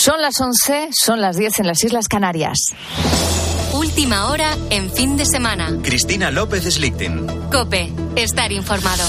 Son las 11, son las 10 en las Islas Canarias. Última hora en fin de semana. Cristina López Slichting. COPE. Estar informado.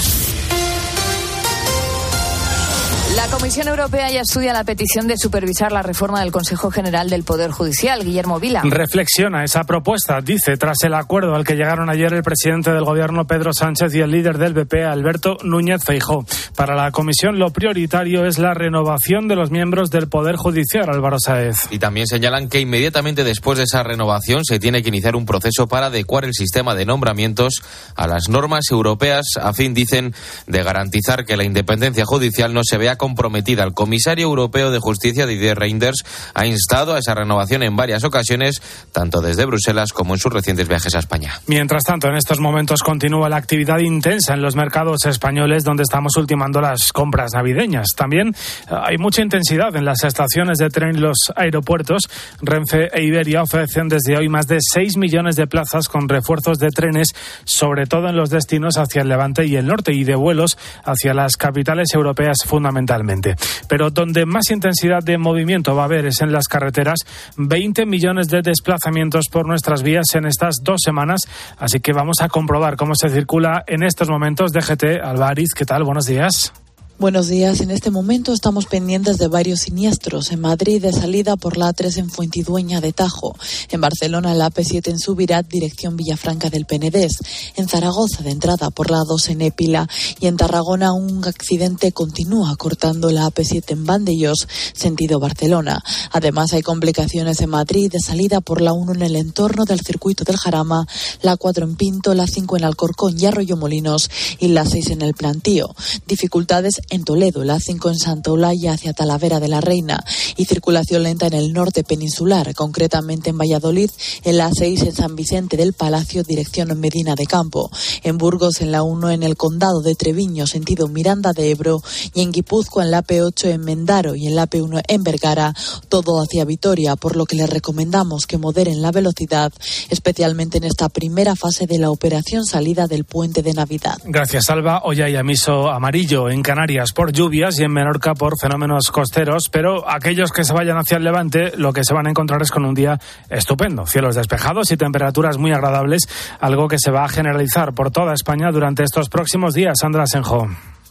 La Comisión Europea ya estudia la petición de supervisar la reforma del Consejo General del Poder Judicial. Guillermo Vila. Reflexiona esa propuesta, dice, tras el acuerdo al que llegaron ayer el presidente del Gobierno, Pedro Sánchez, y el líder del PP, Alberto Núñez Feijóo. Para la Comisión, lo prioritario es la renovación de los miembros del Poder Judicial, Álvaro Sáez. Y también señalan que inmediatamente después de esa renovación se tiene que iniciar un proceso para adecuar el sistema de nombramientos a las normas europeas, a fin, dicen, de garantizar que la independencia judicial no se vea comprometida. El comisario europeo de Justicia, Didier Reynders, ha instado a esa renovación en varias ocasiones, tanto desde Bruselas como en sus recientes viajes a España. Mientras tanto, en estos momentos continúa la actividad intensa en los mercados españoles, donde estamos ultimando las compras navideñas. También hay mucha intensidad en las estaciones de tren y los aeropuertos. Renfe e Iberia ofrecen desde hoy más de 6 millones de plazas con refuerzos de trenes, sobre todo en los destinos hacia el Levante y el norte, y de vuelos hacia las capitales europeas fundamentalmente. Pero donde más intensidad de movimiento va a haber es en las carreteras. 20 millones de desplazamientos por nuestras vías en estas 2 semanas, así que vamos a comprobar cómo se circula en estos momentos. DGT, Albariz, ¿qué tal? Buenos días. Buenos días. En este momento estamos pendientes de varios siniestros. En Madrid, de salida por la A3 en Fuentidueña de Tajo. En Barcelona, la AP7 en Subirat, dirección Villafranca del Penedés. En Zaragoza, de entrada por la A2 en Épila. Y en Tarragona, un accidente continúa cortando la AP7 en Vandellós, sentido Barcelona. Además, hay complicaciones en Madrid, de salida por la 1 en el entorno del circuito del Jarama, la 4 en Pinto, la 5 en Alcorcón y Arroyomolinos y la 6 en el Plantío. Dificultades en Toledo, la 5 en Santa Olaya hacia Talavera de la Reina, y circulación lenta en el norte peninsular, concretamente en Valladolid, en la 6 en San Vicente del Palacio, dirección Medina de Campo, en Burgos en la 1 en el Condado de Treviño, sentido Miranda de Ebro, y en Guipúzcoa en la P8 en Mendaro y en la P1 en Vergara, todo hacia Vitoria, por lo que les recomendamos que moderen la velocidad, especialmente en esta primera fase de la operación salida del puente de Navidad. Gracias, Alba. Hoy hay aviso amarillo en Canarias por lluvias y en Menorca por fenómenos costeros, pero aquellos que se vayan hacia el Levante lo que se van a encontrar es con un día estupendo, cielos despejados y temperaturas muy agradables, algo que se va a generalizar por toda España durante estos próximos días. Sandra Senjo.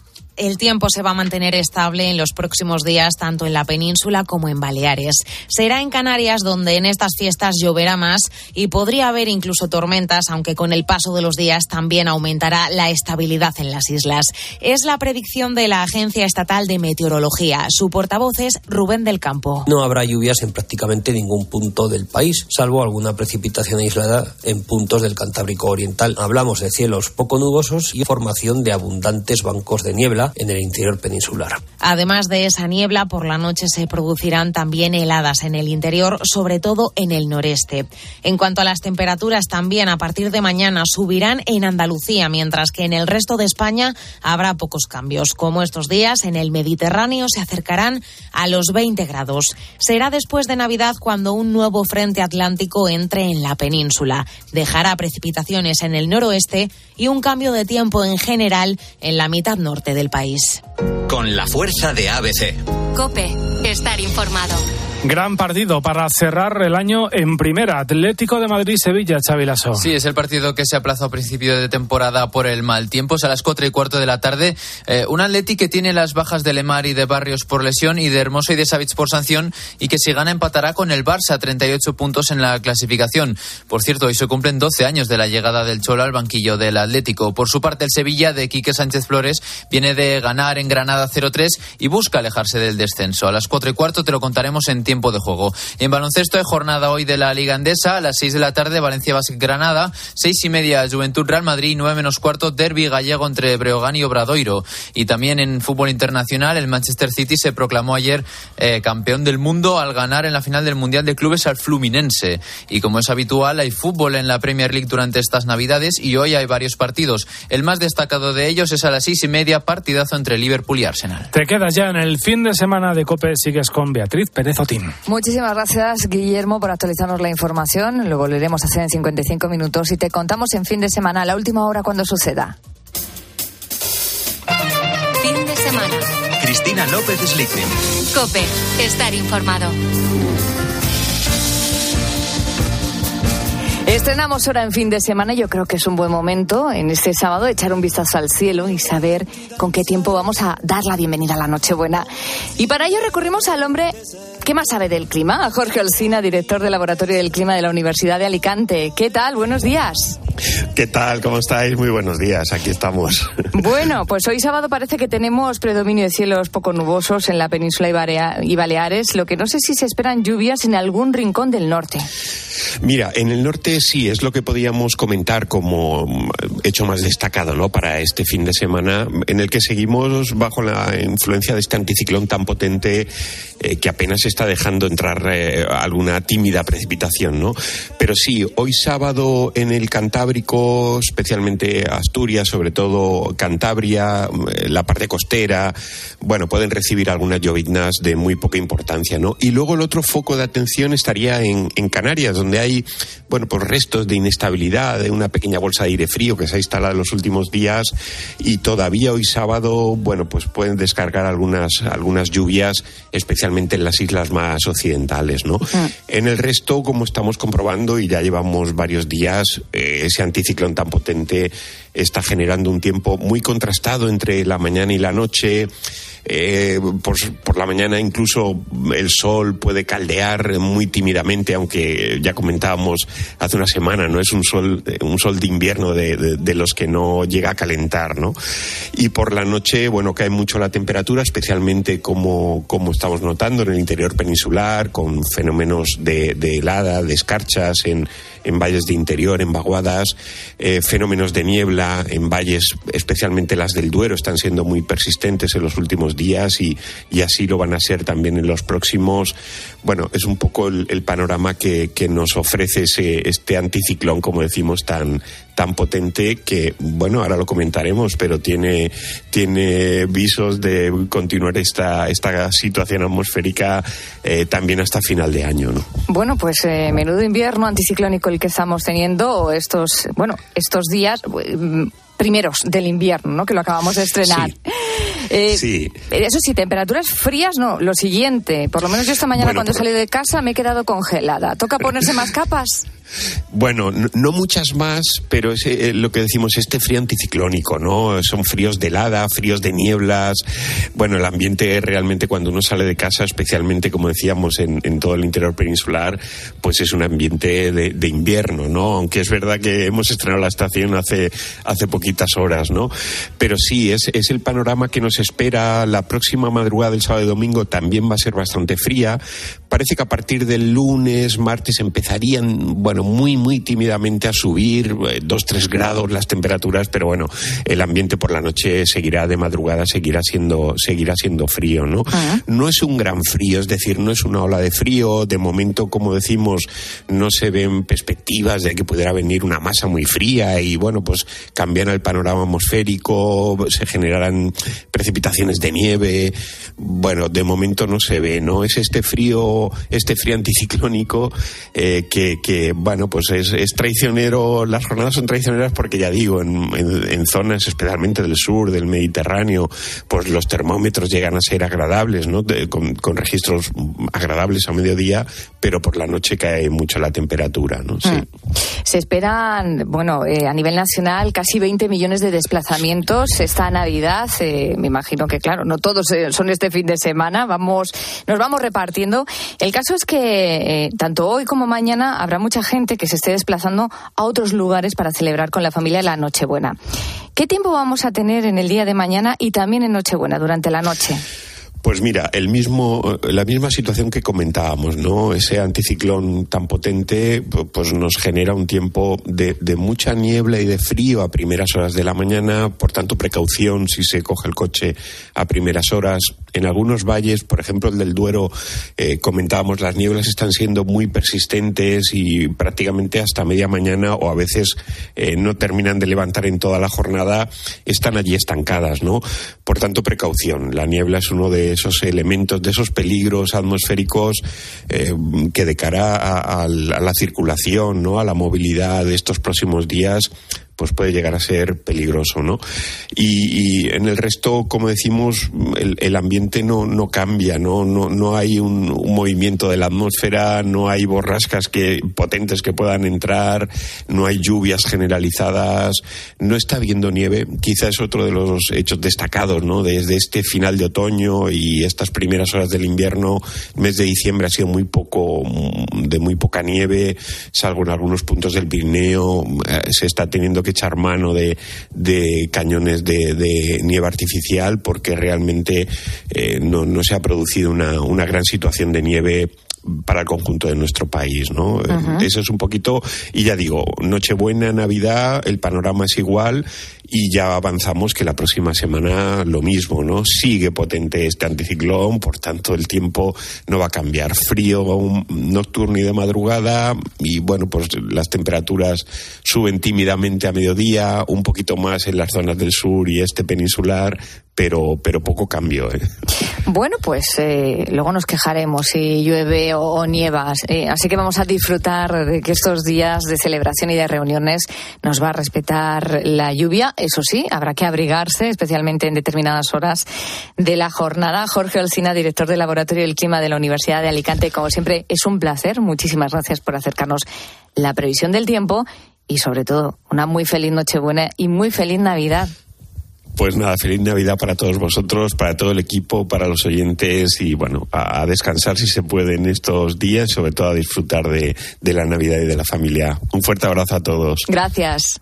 El tiempo se va a mantener estable en los próximos días, tanto en la península como en Baleares. Será en Canarias donde en estas fiestas lloverá más y podría haber incluso tormentas, aunque con el paso de los días también aumentará la estabilidad en las islas. Es la predicción de la Agencia Estatal de Meteorología. Su portavoz es Rubén del Campo. No habrá lluvias en prácticamente ningún punto del país, salvo alguna precipitación aislada en puntos del Cantábrico Oriental. Hablamos de cielos poco nubosos y formación de abundantes bancos de niebla en el interior peninsular. Además de esa niebla, por la noche se producirán también heladas en el interior, sobre todo en el noreste. En cuanto a las temperaturas, también a partir de mañana subirán en Andalucía, mientras que en el resto de España habrá pocos cambios. Como estos días, en el Mediterráneo se acercarán a los 20 grados. Será después de Navidad cuando un nuevo frente atlántico entre en la península. Dejará precipitaciones en el noroeste y un cambio de tiempo en general en la mitad norte del país. Con la fuerza de ABC. COPE. Estar informado. Gran partido para cerrar el año en primera. Atlético de Madrid-Sevilla, Xavi Lasso. Sí, es el partido que se aplazó a principio de temporada por el mal tiempo. Es a las 4:15 de la tarde. Un Atleti que tiene las bajas de Lemar y de Barrios por lesión y de Hermoso y de Savic por sanción, y que si gana empatará con el Barça, 38 puntos en la clasificación. Por cierto, hoy se cumplen 12 años de la llegada del Cholo al banquillo del Atlético. Por su parte, el Sevilla de Quique Sánchez Flores viene de ganar en Granada 0-3 y busca alejarse del descenso. A las 4:15 te lo contaremos en tiempo de juego. En baloncesto hay jornada hoy de la Liga Endesa. A las 6 de la tarde Valencia Basket Granada, 6:30 Juventud Real Madrid, 9:15 derbi gallego entre Breogán y Obradoiro. Y también en fútbol internacional el Manchester City se proclamó ayer campeón del mundo al ganar en la final del Mundial de Clubes al Fluminense. Y como es habitual, hay fútbol en la Premier League durante estas Navidades y hoy hay varios partidos. El más destacado de ellos es a las 6:30, partidazo entre Liverpool y Arsenal. Te quedas ya en el fin de semana de COPE. Sigues con Beatriz Pérez Otín. Muchísimas gracias, Guillermo, por actualizarnos la información. Lo volveremos a hacer en 55 minutos y te contamos en fin de semana, a la última hora, cuando suceda. Fin de semana. Cristina López Slichting. COPE. Estar informado. Estrenamos hora en fin de semana. Yo creo que es un buen momento en este sábado echar un vistazo al cielo y saber con qué tiempo vamos a dar la bienvenida a la Nochebuena. Y para ello recurrimos al hombre que más sabe del clima, a Jorge Olcina, director del Laboratorio del Clima de la Universidad de Alicante. ¿Qué tal? Buenos días. ¿Qué tal? ¿Cómo estáis? Muy buenos días. Aquí estamos. Bueno, pues hoy sábado parece que tenemos predominio de cielos poco nubosos en la península y Baleares, lo que no sé si se esperan lluvias en algún rincón del norte. Mira, en el norte sí, es lo que podíamos comentar como hecho más destacado, ¿no?, para este fin de semana, en el que seguimos bajo la influencia de este anticiclón tan potente que apenas está dejando entrar alguna tímida precipitación, ¿no? Pero sí, hoy sábado en el Cantábrico, especialmente Asturias, sobre todo Cantabria, la parte costera, bueno, pueden recibir algunas lloviznas de muy poca importancia, ¿no? Y luego el otro foco de atención estaría en Canarias, donde hay, bueno, pues restos de inestabilidad, de una pequeña bolsa de aire frío que se ha instalado en los últimos días, y todavía hoy sábado, bueno, pues pueden descargar algunas lluvias, especialmente en las islas más occidentales, ¿no? En el resto, como estamos comprobando, y ya llevamos varios días, ese anticiclón tan potente está generando un tiempo muy contrastado entre la mañana y la noche. Por la mañana incluso el sol puede caldear muy tímidamente, aunque ya comentábamos hace una semana, no es un sol de invierno de los que no llega a calentar, ¿no? Y por la noche, bueno, cae mucho la temperatura, especialmente como estamos notando en el interior peninsular, con fenómenos de helada, de escarchas en valles de interior, en vaguadas, fenómenos de niebla en valles, especialmente las del Duero, están siendo muy persistentes en los últimos días y así lo van a ser también en los próximos. Bueno, es un poco el panorama que nos ofrece este anticiclón, como decimos, tan potente que, bueno, ahora lo comentaremos, pero tiene visos de continuar esta situación atmosférica también hasta final de año, ¿no? Bueno, pues menudo invierno anticiclónico el que estamos teniendo estos días primeros del invierno, ¿no?, que lo acabamos de estrenar. Sí. Sí. Eso sí, temperaturas frías no, lo siguiente. Por lo menos yo esta mañana cuando he salido de casa me he quedado congelada. ¿Toca ponerse más capas? Bueno, no muchas más, pero es lo que decimos, este frío anticiclónico, ¿no? Son fríos de helada, fríos de nieblas. Bueno, el ambiente realmente cuando uno sale de casa, especialmente como decíamos en todo el interior peninsular, pues es un ambiente de invierno, ¿no? Aunque es verdad que hemos estrenado la estación hace poquitas horas, ¿no? Pero sí, es el panorama que nos espera. La próxima madrugada del sábado y domingo también va a ser bastante fría. Parece que a partir del lunes, martes empezarían, bueno, muy, muy tímidamente a subir 2-3 grados las temperaturas, pero bueno, el ambiente por la noche seguirá de madrugada, seguirá siendo frío, ¿no? No es un gran frío, es decir, no es una ola de frío. De momento, como decimos, no se ven perspectivas de que pudiera venir una masa muy fría y, bueno, pues cambiará el panorama atmosférico, se generarán precipitaciones de nieve. Bueno, de momento no se ve, ¿no? Es este frío anticiclónico que bueno, pues es traicionero. Las jornadas son traicioneras porque, ya digo, en zonas especialmente del sur, del Mediterráneo, pues los termómetros llegan a ser agradables, ¿no? Con registros agradables a mediodía, pero por la noche cae mucho la temperatura, ¿no? Sí. Se esperan, bueno, a nivel nacional casi 20 millones de desplazamientos esta Navidad. Me imagino que, claro, no todos son este fin de semana. Nos vamos repartiendo. El caso es que tanto hoy como mañana habrá mucha gente que se esté desplazando a otros lugares para celebrar con la familia la Nochebuena. ¿Qué tiempo vamos a tener en el día de mañana y también en Nochebuena durante la noche? Pues mira, la misma situación que comentábamos, ¿no? Ese anticiclón tan potente pues nos genera un tiempo de mucha niebla y de frío a primeras horas de la mañana, por tanto precaución si se coge el coche a primeras horas. En algunos valles, por ejemplo el del Duero, comentábamos, las nieblas están siendo muy persistentes y prácticamente hasta media mañana, o a veces no terminan de levantar en toda la jornada, están allí estancadas, ¿no? Por tanto, precaución. La niebla es uno de esos elementos, de esos peligros atmosféricos que de cara a la circulación, ¿no?, a la movilidad de estos próximos días, pues puede llegar a ser peligroso, ¿no? Y en el resto, como decimos, el ambiente no cambia, no hay un movimiento de la atmósfera, no hay borrascas potentes que puedan entrar, no hay lluvias generalizadas, no está habiendo nieve. Quizás es otro de los hechos destacados, ¿no? Desde este final de otoño y estas primeras horas del invierno, el mes de diciembre ha sido muy poca nieve, salvo en algunos puntos del Pirineo. Se está teniendo que echar mano de cañones de nieve artificial porque realmente no se ha producido una gran situación de nieve para el conjunto de nuestro país, ¿no? Uh-huh. Eso es un poquito, y ya digo, Nochebuena, Navidad, el panorama es igual, y ya avanzamos que la próxima semana lo mismo, ¿no? Sigue potente este anticiclón, por tanto el tiempo no va a cambiar. Frío nocturno y de madrugada, y bueno, pues las temperaturas suben tímidamente a mediodía, un poquito más en las zonas del sur y este peninsular, pero poco cambio, ¿eh? Bueno, pues luego nos quejaremos si llueve o nieva, así que vamos a disfrutar de que estos días de celebración y de reuniones nos va a respetar la lluvia. Eso sí, habrá que abrigarse, especialmente en determinadas horas de la jornada. Jorge Olcina, director del Laboratorio del Clima de la Universidad de Alicante, como siempre, es un placer. Muchísimas gracias por acercarnos la previsión del tiempo y, sobre todo, una muy feliz Nochebuena y muy feliz Navidad. Pues nada, feliz Navidad para todos vosotros, para todo el equipo, para los oyentes, y bueno, a descansar si se puede en estos días, sobre todo a disfrutar de la Navidad y de la familia. Un fuerte abrazo a todos. Gracias.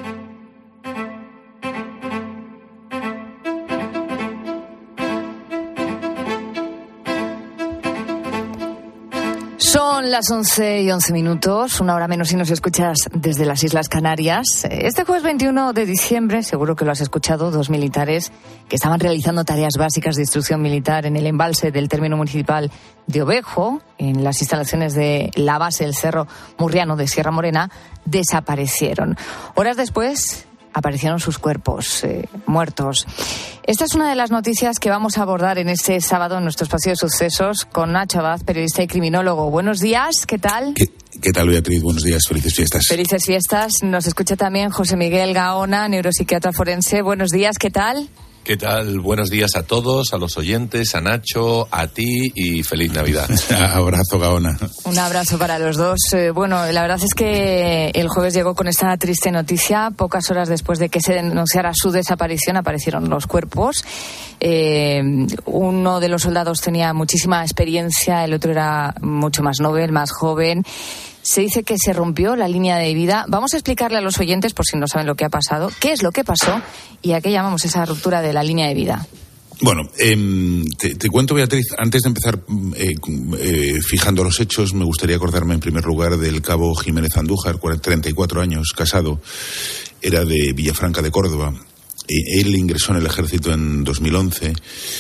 Son las 11:11, una hora menos si nos escuchas desde las Islas Canarias. Este jueves 21 de diciembre, seguro que lo has escuchado, 2 militares que estaban realizando tareas básicas de instrucción militar en el embalse del término municipal de Ovejo, en las instalaciones de la base del Cerro Murriano de Sierra Morena, desaparecieron. Horas después aparecieron sus cuerpos muertos. Esta es una de las noticias que vamos a abordar en este sábado en nuestro espacio de sucesos con Nacho Abad, periodista y criminólogo. Buenos días, ¿qué tal? ¿Qué tal, Beatriz? Buenos días, felices fiestas. Felices fiestas. Nos escucha también José Miguel Gaona, neuropsiquiatra forense. Buenos días, ¿qué tal? ¿Qué tal? Buenos días a todos, a los oyentes, a Nacho, a ti y feliz Navidad. Abrazo, Gaona. Un abrazo para los dos. Bueno, la verdad es que el jueves llegó con esta triste noticia. Pocas horas después de que se denunciara su desaparición, aparecieron los cuerpos. Uno de los soldados tenía muchísima experiencia, el otro era mucho más novel, más joven. Se dice que se rompió la línea de vida. Vamos a explicarle a los oyentes, por si no saben lo que ha pasado, qué es lo que pasó y a qué llamamos esa ruptura de la línea de vida. Bueno, te cuento, Beatriz, antes de empezar fijando los hechos, me gustaría acordarme en primer lugar del cabo Jiménez Andújar, 34 años, casado, era de Villafranca de Córdoba. Él ingresó en el ejército en 2011.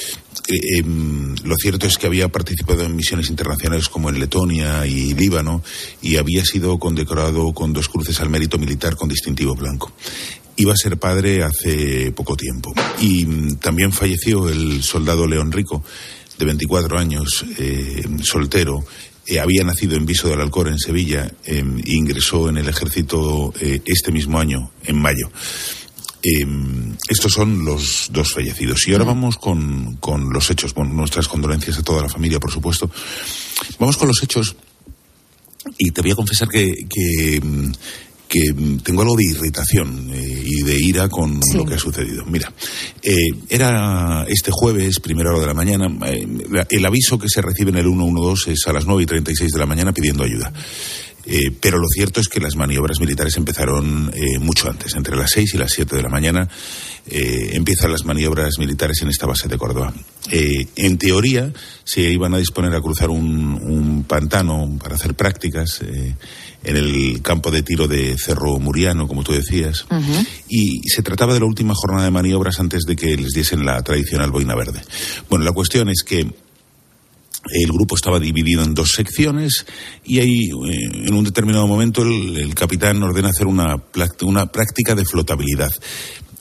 Lo cierto es que había participado en misiones internacionales como en Letonia y Líbano y había sido condecorado con 2 cruces al mérito militar con distintivo blanco. Iba a ser padre hace poco tiempo y también falleció el soldado León Rico, de 24 años, soltero. Había nacido en Viso del Alcor, en Sevilla, e ingresó en el ejército este mismo año, en mayo. Estos son los 2 fallecidos. Y ahora vamos con los hechos. Bueno, nuestras condolencias a toda la familia, por supuesto. Vamos con los hechos. Y te voy a confesar que tengo algo de irritación y de ira con lo que ha sucedido. Mira, era este jueves, primera hora de la mañana. El aviso que se recibe en el 112 es a las 9:36 de la mañana pidiendo ayuda. Pero lo cierto es que las maniobras militares empezaron mucho antes, entre las 6 y las 7 de la mañana. Empiezan las maniobras militares en esta base de Córdoba. En teoría se iban a disponer a cruzar un pantano para hacer prácticas en el campo de tiro de Cerro Murriano, como tú decías. Uh-huh. Y se trataba de la última jornada de maniobras antes de que les diesen la tradicional boina verde. Bueno, la cuestión es que el grupo estaba dividido en 2 secciones y ahí, en un determinado momento, el capitán ordena hacer una práctica de flotabilidad.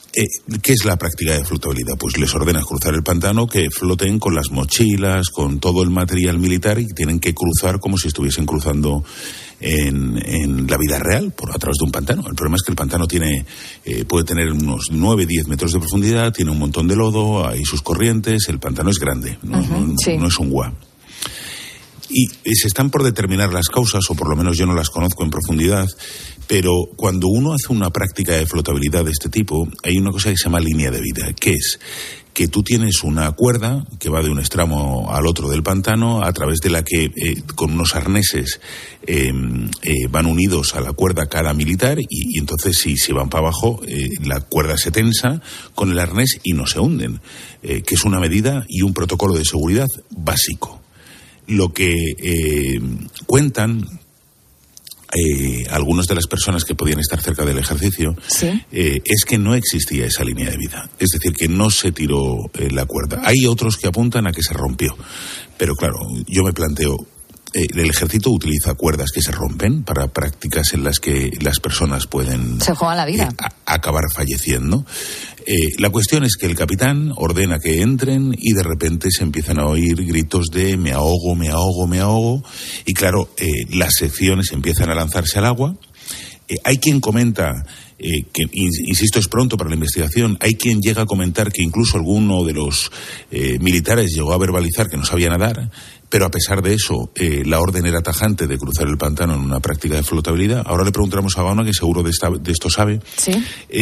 ¿Qué es la práctica de flotabilidad? Pues les ordenas cruzar el pantano, que floten con las mochilas, con todo el material militar, y tienen que cruzar como si estuviesen cruzando en la vida real, a través de un pantano. El problema es que el pantano puede tener unos 9-10 metros de profundidad, tiene un montón de lodo, hay sus corrientes, el pantano es grande, no es un guá. Y se están por determinar las causas, o por lo menos yo no las conozco en profundidad, pero cuando uno hace una práctica de flotabilidad de este tipo, hay una cosa que se llama línea de vida, que es que tú tienes una cuerda que va de un extremo al otro del pantano, a través de la que con unos arneses van unidos a la cuerda cada militar, y entonces si se van para abajo, la cuerda se tensa con el arnés y no se hunden, que es una medida y un protocolo de seguridad básico. Lo que cuentan algunas de las personas que podían estar cerca del ejercicio, ¿sí? Es que no existía esa línea de vida. Es decir, que no se tiró la cuerda. Hay otros que apuntan a que se rompió. Pero claro, yo me planteo, el ejército utiliza cuerdas que se rompen para prácticas en las que las personas pueden se juega la vida, acabar falleciendo. La cuestión es que el capitán ordena que entren y de repente se empiezan a oír gritos de me ahogo, me ahogo, me ahogo, y claro, las secciones empiezan a lanzarse al agua. Hay quien comenta que, insisto, es pronto para la investigación, hay quien llega a comentar que incluso alguno de los militares llegó a verbalizar que no sabía nadar, pero a pesar de eso, la orden era tajante de cruzar el pantano en una práctica de flotabilidad. Ahora le preguntamos a Gaona, que seguro de esto sabe. ¿Sí?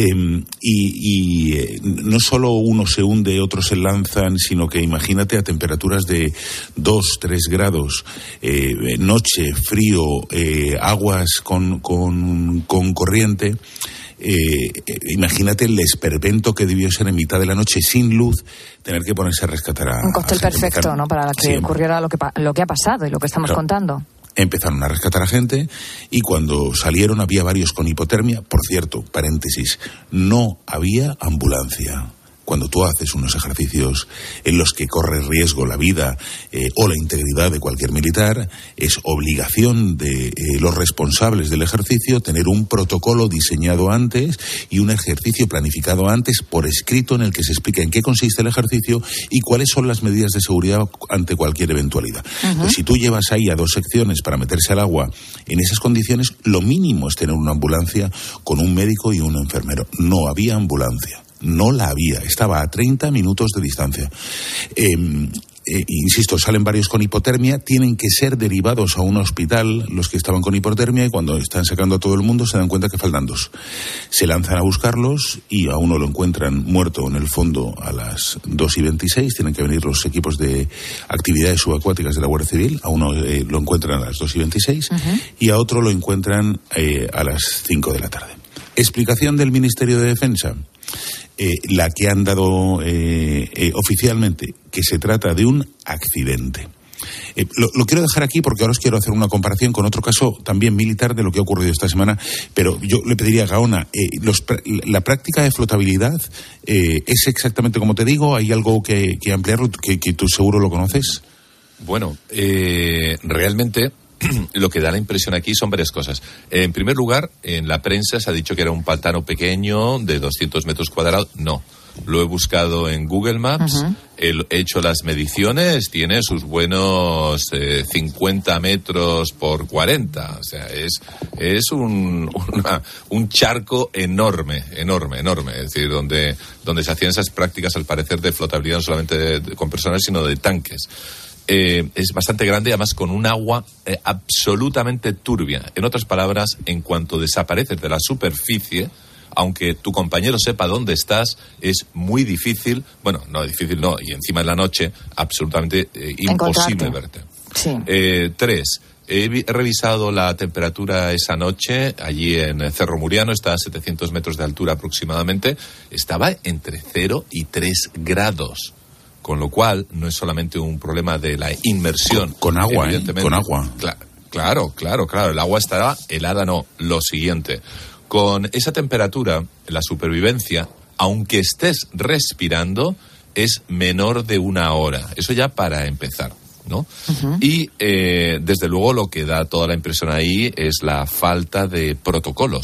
Y no solo uno se hunde, otros se lanzan, sino que imagínate a temperaturas de 2-3 grados, noche, frío, aguas con corriente. Imagínate el esperpento que debió ser en mitad de la noche sin luz, tener que ponerse a rescatar a... Un cóctel perfecto, ¿no? Para que ocurriera lo que ha pasado y lo que estamos contando. Empezaron a rescatar a gente y cuando salieron había varios con hipotermia. Por cierto, paréntesis, no había ambulancia. Cuando tú haces unos ejercicios en los que corre riesgo la vida o la integridad de cualquier militar, es obligación de los responsables del ejercicio tener un protocolo diseñado antes y un ejercicio planificado antes por escrito en el que se explica en qué consiste el ejercicio y cuáles son las medidas de seguridad ante cualquier eventualidad. Pues si tú llevas ahí a 2 secciones para meterse al agua en esas condiciones, lo mínimo es tener una ambulancia con un médico y un enfermero. No había ambulancia. No la había, estaba a 30 minutos de distancia. Insisto, salen varios con hipotermia, tienen que ser derivados a un hospital los que estaban con hipotermia y cuando están sacando a todo el mundo se dan cuenta que faltan 2. Se lanzan a buscarlos y a uno lo encuentran muerto en el fondo a las 2:26, tienen que venir los equipos de actividades subacuáticas de la Guardia Civil, a uno lo encuentran a las 2:26 y a otro lo encuentran a las 5 de la tarde. Explicación del Ministerio de Defensa. La que han dado oficialmente, que se trata de un accidente. Lo quiero dejar aquí porque ahora os quiero hacer una comparación con otro caso también militar de lo que ha ocurrido esta semana, pero yo le pediría a Gaona, la práctica de flotabilidad es exactamente como te digo, ¿hay algo que ampliarlo, que tú seguro lo conoces? Bueno, realmente... Lo que da la impresión aquí son varias cosas. En primer lugar, en la prensa se ha dicho que era un pantano pequeño de 200 metros cuadrados. No, lo he buscado en Google Maps, he hecho las mediciones, tiene sus buenos 50 metros por 40. O sea, es un charco enorme. Es decir, donde se hacían esas prácticas, al parecer, de flotabilidad no solamente con personas, sino de tanques. Es bastante grande, además con un agua absolutamente turbia. En otras palabras, en cuanto desapareces de la superficie, aunque tu compañero sepa dónde estás, es muy difícil, bueno, no difícil, no, y encima en la noche, absolutamente imposible verte. Sí. 3. He revisado la temperatura esa noche, allí en Cerro Muriano, está a 700 metros de altura aproximadamente, estaba entre 0 y 3 grados. Con lo cual, no es solamente un problema de la inmersión. Con agua, con agua. Claro. El agua estará helada, no. Lo siguiente, con esa temperatura, la supervivencia, aunque estés respirando, es menor de 1 hora. Eso ya para empezar, ¿no? Y, desde luego, lo que da toda la impresión ahí es la falta de protocolos.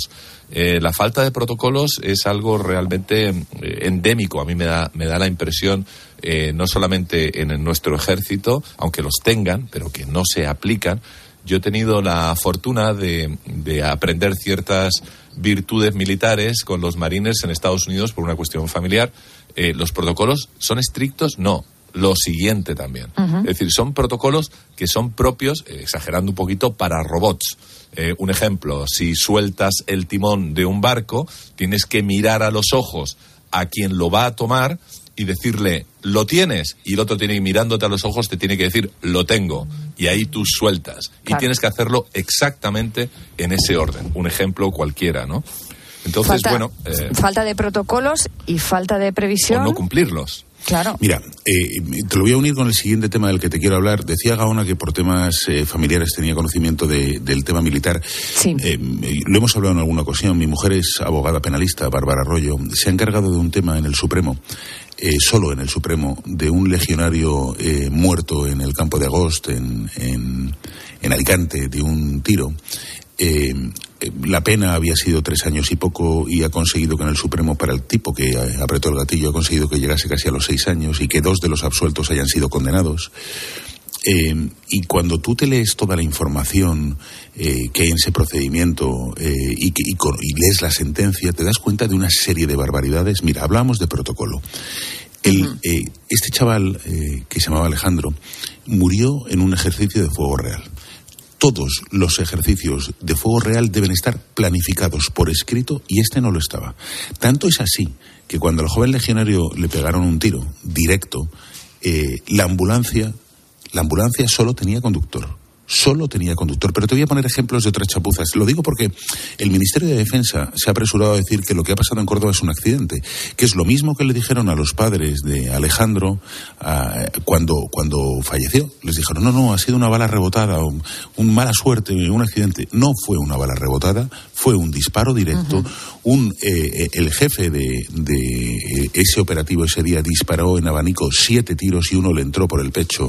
La falta de protocolos es algo realmente endémico. A mí me da la impresión, no solamente en nuestro ejército, aunque los tengan, pero que no se aplican. Yo he tenido la fortuna de aprender ciertas virtudes militares con los marines en Estados Unidos por una cuestión familiar. ¿Los protocolos son estrictos? No. Lo siguiente también. Uh-huh. Es decir, son protocolos que son propios, exagerando un poquito, para robots. Un ejemplo, si sueltas el timón de un barco, tienes que mirar a los ojos a quien lo va a tomar y decirle, ¿lo tienes? Y el otro tiene, mirándote a los ojos, te tiene que decir, lo tengo. Y ahí tú sueltas. Claro. Y tienes que hacerlo exactamente en ese orden. Un ejemplo cualquiera, ¿no? Entonces, falta de protocolos y falta de previsión. O no cumplirlos. Claro. Mira, te lo voy a unir con el siguiente tema del que te quiero hablar. Decía Gaona que por temas familiares tenía conocimiento del tema militar. Sí. Lo hemos hablado en alguna ocasión. Mi mujer es abogada penalista, Bárbara Arroyo. Se ha encargado de un tema en el Supremo, solo en el Supremo, de un legionario muerto en el campo de Agost, en Alicante, de un tiro. La pena había sido 3 años y poco, y ha conseguido que en el Supremo, para el tipo que apretó el gatillo, ha conseguido que llegase casi a los 6 años y que 2 de los absueltos hayan sido condenados. Y cuando tú te lees toda la información que hay en ese procedimiento y lees la sentencia, te das cuenta de una serie de barbaridades. Mira, hablábamos de protocolo. Este chaval, que se llamaba Alejandro, murió en un ejercicio de fuego real. Todos los ejercicios de fuego real deben estar planificados por escrito, y este no lo estaba. Tanto es así que cuando al joven legionario le pegaron un tiro directo, la ambulancia solo tenía conductor. Pero te voy a poner ejemplos de otras chapuzas. Lo digo porque el Ministerio de Defensa se ha apresurado a decir que lo que ha pasado en Córdoba es un accidente, que es lo mismo que le dijeron a los padres de Alejandro cuando falleció. Les dijeron, no, ha sido una bala rebotada, un mala suerte, un accidente. No fue una bala rebotada, fue un disparo directo. Uh-huh. El jefe de ese operativo ese día disparó en abanico 7 tiros y uno le entró por el pecho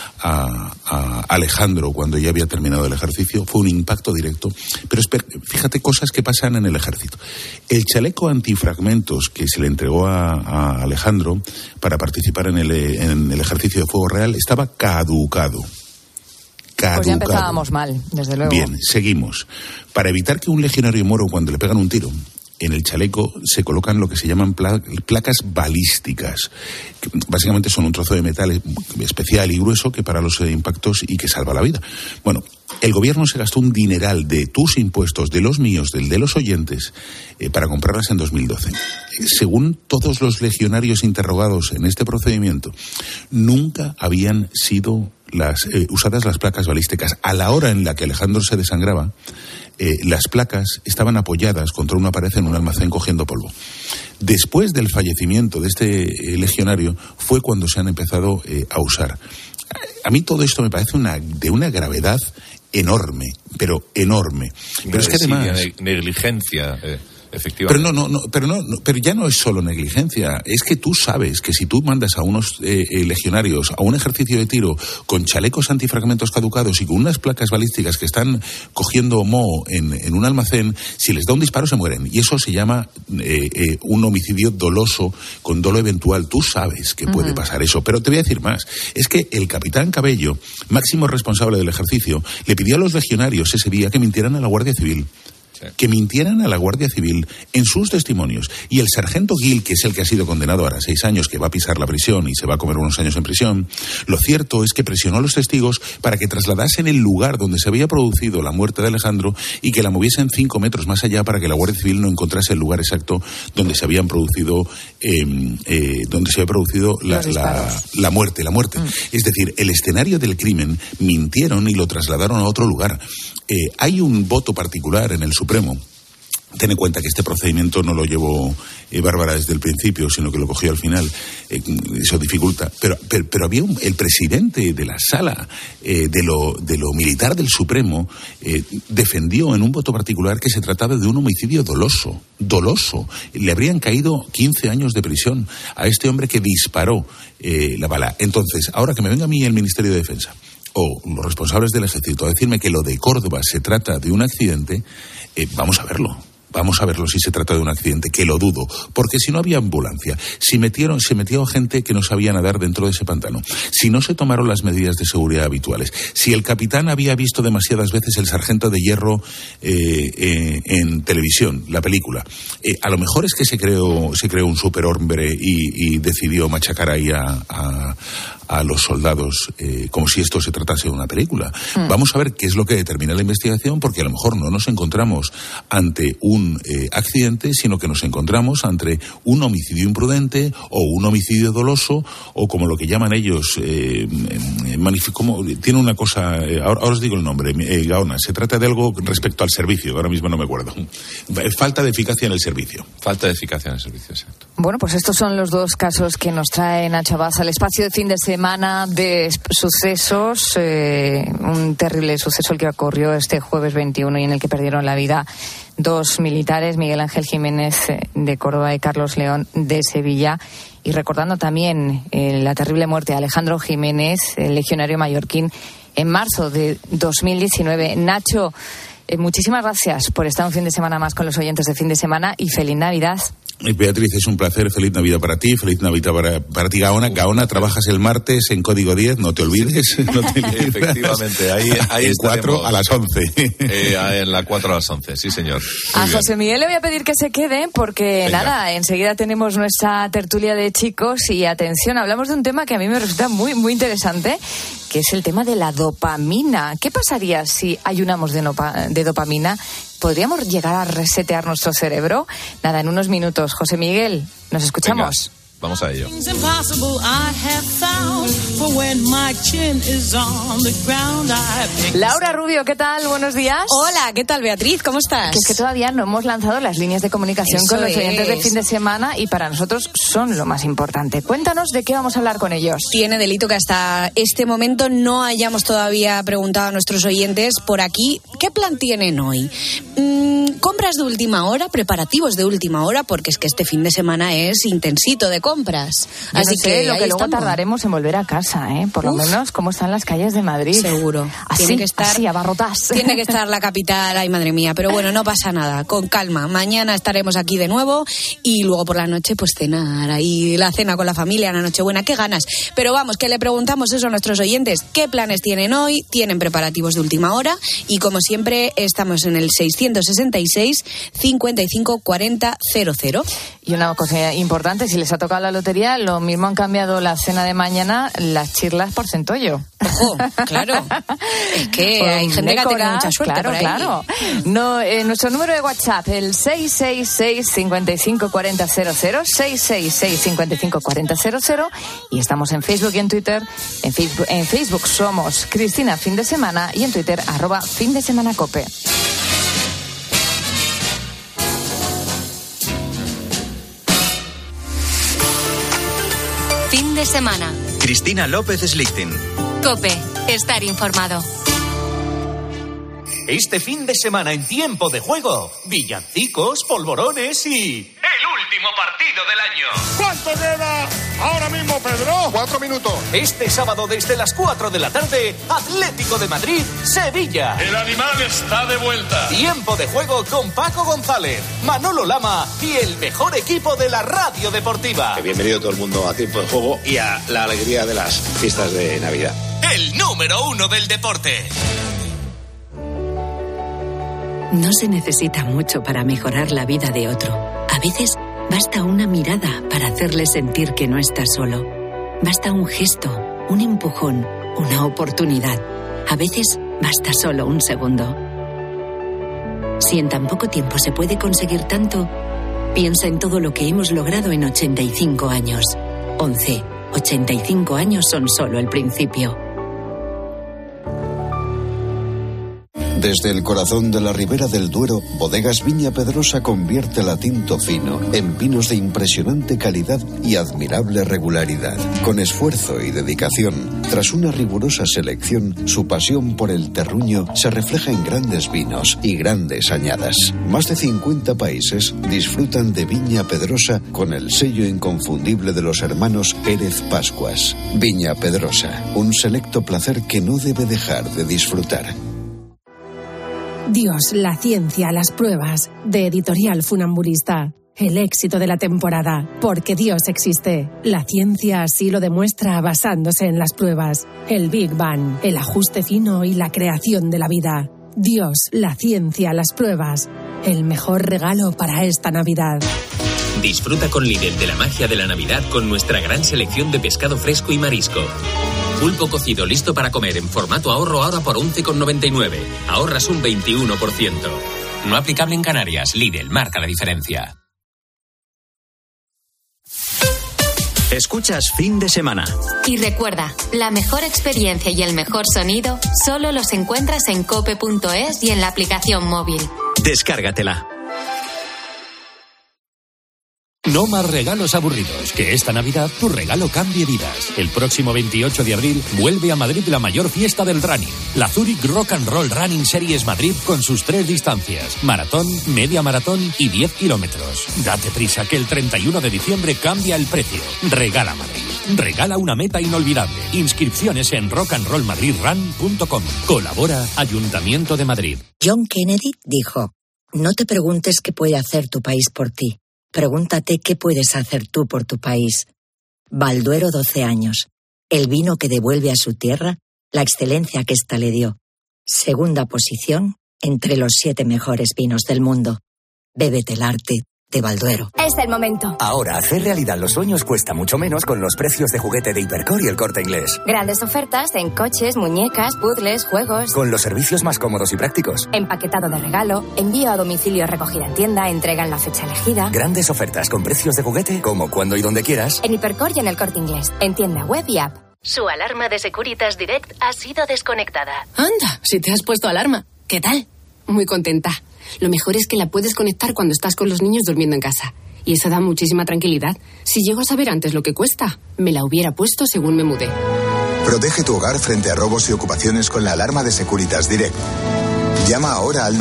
a Alejandro cuando ya había terminado el ejercicio. Fue un impacto directo. Pero fíjate cosas que pasan en el ejército. El chaleco antifragmentos que se le entregó a Alejandro para participar en el ejercicio de fuego real estaba caducado. Pues ya empezábamos mal, desde luego. Bien, seguimos. Para evitar que un legionario muera cuando le pegan un tiro, en el chaleco se colocan lo que se llaman placas balísticas, que básicamente son un trozo de metal especial y grueso que para los impactos y que salva la vida. Bueno, el gobierno se gastó un dineral de tus impuestos, de los míos, del de los oyentes, para comprarlas en 2012. Según todos los legionarios interrogados en este procedimiento, nunca habían sido usadas las placas balísticas. A la hora en la que Alejandro se desangraba, las placas estaban apoyadas contra una pared en un almacén cogiendo polvo. Después del fallecimiento de este legionario fue cuando se han empezado a usar. A mí todo esto me parece de una gravedad enorme, pero enorme. Pero es que además negligencia. Efectivamente. Pero ya no es solo negligencia. Es que tú sabes que si tú mandas a unos legionarios a un ejercicio de tiro con chalecos antifragmentos caducados y con unas placas balísticas que están cogiendo moho en un almacén, si les da un disparo se mueren. Y eso se llama un homicidio doloso con dolo eventual. Tú sabes que puede pasar eso. Pero te voy a decir más. Es que el capitán Cabello, máximo responsable del ejercicio, le pidió a los legionarios ese día que mintieran a la Guardia Civil. Que mintieran a la Guardia Civil en sus testimonios. Y el sargento Gil, que es el que ha sido condenado ahora a 6 años, que va a pisar la prisión y se va a comer unos años en prisión, lo cierto es que presionó a los testigos para que trasladasen el lugar donde se había producido la muerte de Alejandro y que la moviesen 5 metros más allá para que la Guardia Civil no encontrase el lugar exacto donde se habían producido la muerte. Es decir, el escenario del crimen mintieron y lo trasladaron a otro lugar. Hay un voto particular en el Supremo. Ten en cuenta que este procedimiento no lo llevó Bárbara desde el principio, sino que lo cogió al final. Eso dificulta. Pero había el presidente de la sala de lo militar del Supremo defendió en un voto particular que se trataba de un homicidio doloso. Le habrían caído 15 años de prisión a este hombre que disparó la bala. Entonces, ahora que me venga a mí el Ministerio de Defensa o los responsables del ejército a decirme que lo de Córdoba se trata de un accidente, vamos a verlo. Vamos a verlo si se trata de un accidente, que lo dudo, porque si no había ambulancia, se metió gente que no sabía nadar dentro de ese pantano, si no se tomaron las medidas de seguridad habituales, si el capitán había visto demasiadas veces El Sargento de Hierro en televisión, la película, a lo mejor es que se creó un superhombre y decidió machacar ahí a los soldados como si esto se tratase de una película. Vamos a ver qué es lo que determina la investigación, porque a lo mejor no nos encontramos ante un accidente, sino que nos encontramos ante un homicidio imprudente o un homicidio doloso, o como lo que llaman ellos, tiene una cosa, ahora os digo el nombre, Gaona, se trata de algo respecto al servicio, ahora mismo no me acuerdo. Falta de eficacia en el servicio. Falta de eficacia en el servicio, exacto. Bueno, pues estos son los dos casos que nos trae Nacho Abad al espacio de fin de semana de sucesos. Un terrible suceso el que ocurrió este jueves 21 y en el que perdieron la vida dos militares, Miguel Ángel Jiménez de Córdoba y Carlos León de Sevilla. Y recordando también la terrible muerte de Alejandro Jiménez, el legionario mallorquín, en marzo de 2019. Nacho, muchísimas gracias por estar un fin de semana más con los oyentes de Fin de Semana y feliz Navidad. Beatriz, es un placer. Feliz Navidad para ti, feliz Navidad para ti, Gaona. Gaona, trabajas el martes en Código 10, no te olvides. No te Efectivamente, ahí 4 a las 11. En la 4 a las 11, sí señor. Muy bien. José Miguel le voy a pedir que se quede porque venga. Enseguida tenemos nuestra tertulia de chicos y atención, hablamos de un tema que a mí me resulta muy, muy interesante, que es el tema de la dopamina. ¿Qué pasaría si ayunamos de dopamina? ¿Podríamos llegar a resetear nuestro cerebro? Nada, en unos minutos. José Miguel, ¿nos escuchamos? Venga, vamos a ello. Laura Rubio, ¿qué tal? Buenos días. Hola, ¿qué tal, Beatriz? ¿Cómo estás? Que es que todavía no hemos lanzado las líneas de comunicación con los oyentes de fin de semana y para nosotros son lo más importante. Cuéntanos de qué vamos a hablar con ellos. Tiene delito que hasta este momento no hayamos todavía preguntado a nuestros oyentes por aquí qué plan tienen hoy. Compras de última hora, preparativos de última hora, porque es que este fin de semana es intensito de compras. Yo así no sé, que lo que luego tardaremos en volver a casa, por lo menos cómo están las calles de Madrid. Seguro. Tiene que estar así, abarrotadas. Tiene que estar la capital, ay madre mía, pero bueno, no pasa nada, con calma. Mañana estaremos aquí de nuevo y luego por la noche pues cenar, ahí la cena con la familia, la Nochebuena, qué ganas. Pero vamos, que le preguntamos eso a nuestros oyentes, ¿qué planes tienen hoy? ¿Tienen preparativos de última hora? Y como siempre estamos en el 666 55 40 00. Y una cosa importante, si les ha tocado la lotería, lo mismo han cambiado la cena de mañana, las chirlas por centollo. Ojo, claro. Es que hay gente que ha tenido mucha suerte. Claro, por ahí. Claro. No, nuestro número de WhatsApp, el 666 55 40 00, 666 55 40 00. Y estamos en Facebook y en Twitter. En Facebook somos Cristina Fin de Semana y en Twitter @FinDeSemanaCope. Fin de semana. Cristina López Slichting. COPE. Estar informado. Este fin de semana en Tiempo de Juego, villancicos, polvorones y... ¡el último partido del año! ¿Cuánto queda ahora mismo, Pedro? 4 minutos. Este sábado desde las 4 de la tarde, Atlético de Madrid, Sevilla. El animal está de vuelta. Tiempo de Juego con Paco González, Manolo Lama y el mejor equipo de la radio deportiva. Bienvenido todo el mundo a Tiempo de Juego y a la alegría de las fiestas de Navidad. El número 1 del deporte. No se necesita mucho para mejorar la vida de otro. A veces basta una mirada para hacerle sentir que no está solo. Basta un gesto, un empujón, una oportunidad. A veces basta solo un segundo. Si en tan poco tiempo se puede conseguir tanto, piensa en todo lo que hemos logrado en 85 años. 85 años son solo el principio. Desde el corazón de la Ribera del Duero, Bodegas Viña Pedrosa convierte la tinto fino en vinos de impresionante calidad y admirable regularidad. Con esfuerzo y dedicación, tras una rigurosa selección, su pasión por el terruño se refleja en grandes vinos y grandes añadas. Más de 50 países disfrutan de Viña Pedrosa con el sello inconfundible de los hermanos Pérez Pascuas. Viña Pedrosa, un selecto placer que no debe dejar de disfrutar. Dios, la ciencia, las pruebas, de Editorial Funambulista. El éxito de la temporada, porque Dios existe. La ciencia así lo demuestra basándose en las pruebas. El Big Bang, el ajuste fino y la creación de la vida. Dios, la ciencia, las pruebas. El mejor regalo para esta Navidad. Disfruta con Lidl de la magia de la Navidad con nuestra gran selección de pescado fresco y marisco. Pulpo cocido listo para comer en formato ahorro ahora por 11,99. Ahorras un 21%. No aplicable en Canarias. Lidl marca la diferencia. Escuchas Fin de Semana. Y recuerda, la mejor experiencia y el mejor sonido solo los encuentras en cope.es y en la aplicación móvil. Descárgatela. No más regalos aburridos. Que esta Navidad tu regalo cambie vidas. El próximo 28 de abril vuelve a Madrid la mayor fiesta del running. La Zurich Rock and Roll Running Series Madrid con sus 3 distancias. Maratón, media maratón y 10 kilómetros. Date prisa que el 31 de diciembre cambia el precio. Regala Madrid. Regala una meta inolvidable. Inscripciones en rockandrollmadridrun.com. Colabora Ayuntamiento de Madrid. John Kennedy dijo: no te preguntes qué puede hacer tu país por ti. Pregúntate qué puedes hacer tú por tu país. Balduero 12 años. El vino que devuelve a su tierra la excelencia que ésta le dio. Segunda posición entre los 7 mejores vinos del mundo. Bébete el arte de Balduero. Es el momento. Ahora hacer realidad los sueños cuesta mucho menos con los precios de juguete de Hipercor y El Corte Inglés. Grandes ofertas en coches, muñecas, puzzles, juegos. Con los servicios más cómodos y prácticos. Empaquetado de regalo, envío a domicilio, recogida en tienda, entrega en la fecha elegida. Grandes ofertas con precios de juguete, como, cuando y donde quieras. En Hipercor y en El Corte Inglés. En tienda web y app. Su alarma de Securitas Direct ha sido desconectada. Anda, si te has puesto alarma. ¿Qué tal? Muy contenta. Lo mejor es que la puedes conectar cuando estás con los niños durmiendo en casa. Y eso da muchísima tranquilidad. Si llego a saber antes lo que cuesta, me la hubiera puesto según me mudé. Protege tu hogar frente a robos y ocupaciones con la alarma de Securitas Direct. Llama ahora al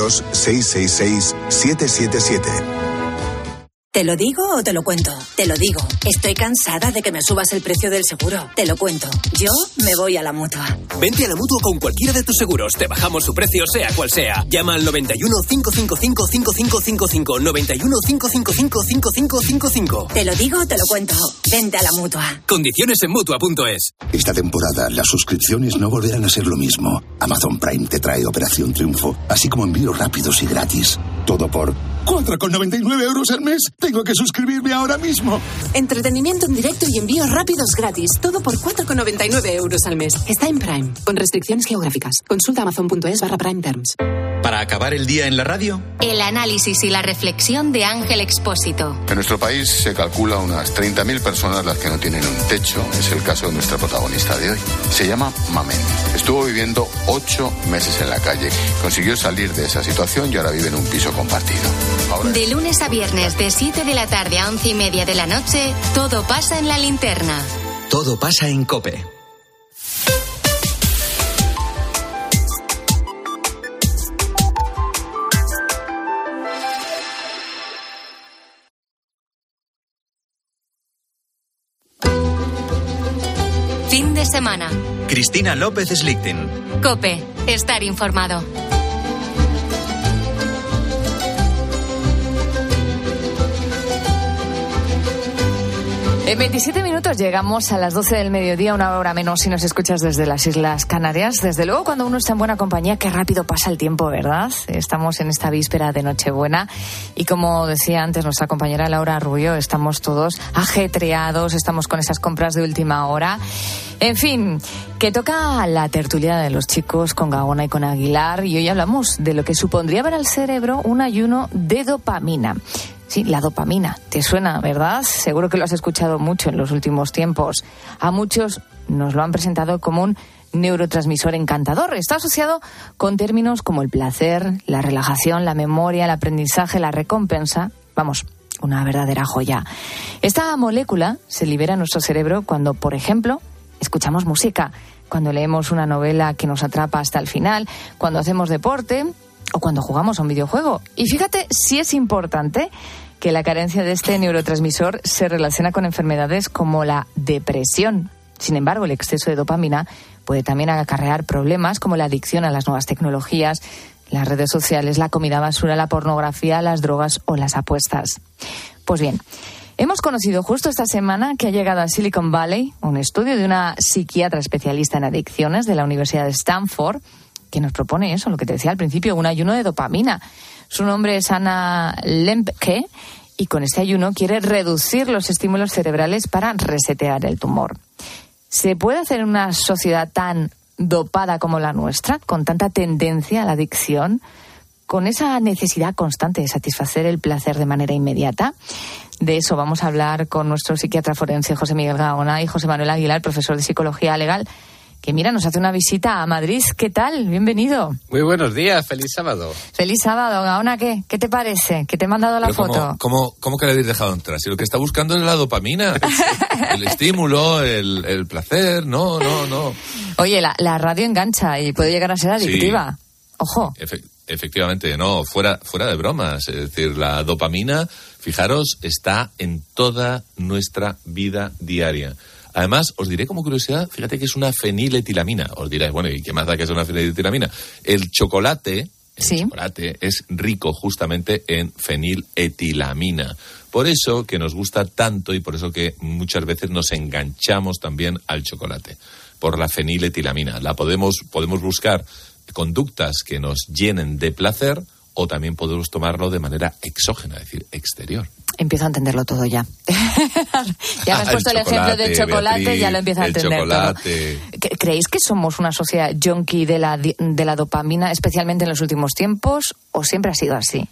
900-666-777. ¿Te lo digo o te lo cuento? Te lo digo. Estoy cansada de que me subas el precio del seguro. Te lo cuento. Yo me voy a la Mutua. Vente a la Mutua con cualquiera de tus seguros. Te bajamos su precio, sea cual sea. Llama al 91 555 5555. 91 555 5555. Te lo digo o te lo cuento. Vente a la Mutua. Condiciones en Mutua.es. Esta temporada las suscripciones no volverán a ser lo mismo. Amazon Prime te trae Operación Triunfo, así como envíos rápidos y gratis. Todo por 4,99 € al mes. Tengo que suscribirme ahora mismo. Entretenimiento en directo y envíos rápidos gratis. Todo por 4,99 € al mes. Está en Prime, con restricciones geográficas. Consulta amazon.es/Prime Terms. Para acabar el día en la radio, El análisis y la reflexión de Ángel Expósito. En nuestro país se calcula unas 30.000 personas las que no tienen un techo. Es el caso de nuestra protagonista de hoy. Se llama Mamen. Estuvo viviendo 8 meses en la calle. Consiguió salir de esa situación y ahora vive en un piso compartido. De lunes a viernes, de 7 de la tarde a 11:30 de la noche, todo pasa en La Linterna. todo pasa en COPE. Fin de semana. Cristina López Slichting. COPE. Estar informado. En 27 minutos llegamos a las 12 del mediodía, una hora menos si nos escuchas desde las Islas Canarias. Desde luego, cuando uno está en buena compañía, qué rápido pasa el tiempo, ¿verdad? Estamos en esta víspera de Nochebuena y, como decía antes nuestra compañera Laura Rubio, estamos todos ajetreados, estamos con esas compras de última hora. En fin, que toca la tertulia de los chicos con Gaona y con Aguilar, y hoy hablamos de lo que supondría para el cerebro un ayuno de dopamina. Sí, la dopamina. ¿Te suena, verdad? Seguro que lo has escuchado mucho en los últimos tiempos. A muchos nos lo han presentado como un neurotransmisor encantador. Está asociado con términos como el placer, la relajación, la memoria, el aprendizaje, la recompensa. Vamos, una verdadera joya. Esta molécula se libera en nuestro cerebro cuando, por ejemplo, escuchamos música, cuando leemos una novela que nos atrapa hasta el final, cuando hacemos deporte o cuando jugamos a un videojuego. Y fíjate si es importante que la carencia de este neurotransmisor se relaciona con enfermedades como la depresión. Sin embargo, el exceso de dopamina puede también acarrear problemas como la adicción a las nuevas tecnologías, las redes sociales, la comida basura, la pornografía, las drogas o las apuestas. Pues bien, hemos conocido justo esta semana que ha llegado a Silicon Valley un estudio de una psiquiatra especialista en adicciones de la Universidad de Stanford que nos propone eso, lo que te decía al principio, un ayuno de dopamina. Su nombre es Anna Lembke y con este ayuno quiere reducir los estímulos cerebrales para resetear el tumor. ¿Se puede hacer en una sociedad tan dopada como la nuestra, con tanta tendencia a la adicción, con esa necesidad constante de satisfacer el placer de manera inmediata? De eso vamos a hablar con nuestro psiquiatra forense José Miguel Gaona y José Manuel Aguilar, profesor de Psicología Legal, que mira, nos hace una visita a Madrid. ¿Qué tal? Bienvenido. Muy buenos días, feliz sábado. Feliz sábado, Gaona, ¿qué te parece? ¿Qué te he mandado la foto? ¿Cómo que le habéis dejado entrar? Si lo que está buscando es la dopamina, el estímulo, el placer, no. Oye, la radio engancha y puede llegar a ser adictiva. Sí. Ojo. Efectivamente, no, fuera de bromas. Es decir, la dopamina, fijaros, está en toda nuestra vida diaria. Además, os diré como curiosidad, fíjate que es una feniletilamina. Os diréis, bueno, ¿y qué más da que es una feniletilamina? El chocolate es rico justamente en feniletilamina. Por eso que nos gusta tanto y por eso que muchas veces nos enganchamos también al chocolate, por la feniletilamina. Podemos buscar conductas que nos llenen de placer o también podemos tomarlo de manera exógena, es decir, exterior. Empiezo a entenderlo todo ya. Ya me has puesto el ejemplo del chocolate, Beatriz, ya lo empiezo a entender chocolate. Todo. ¿Creéis que somos una sociedad junkie de la dopamina, especialmente en los últimos tiempos, o siempre ha sido así?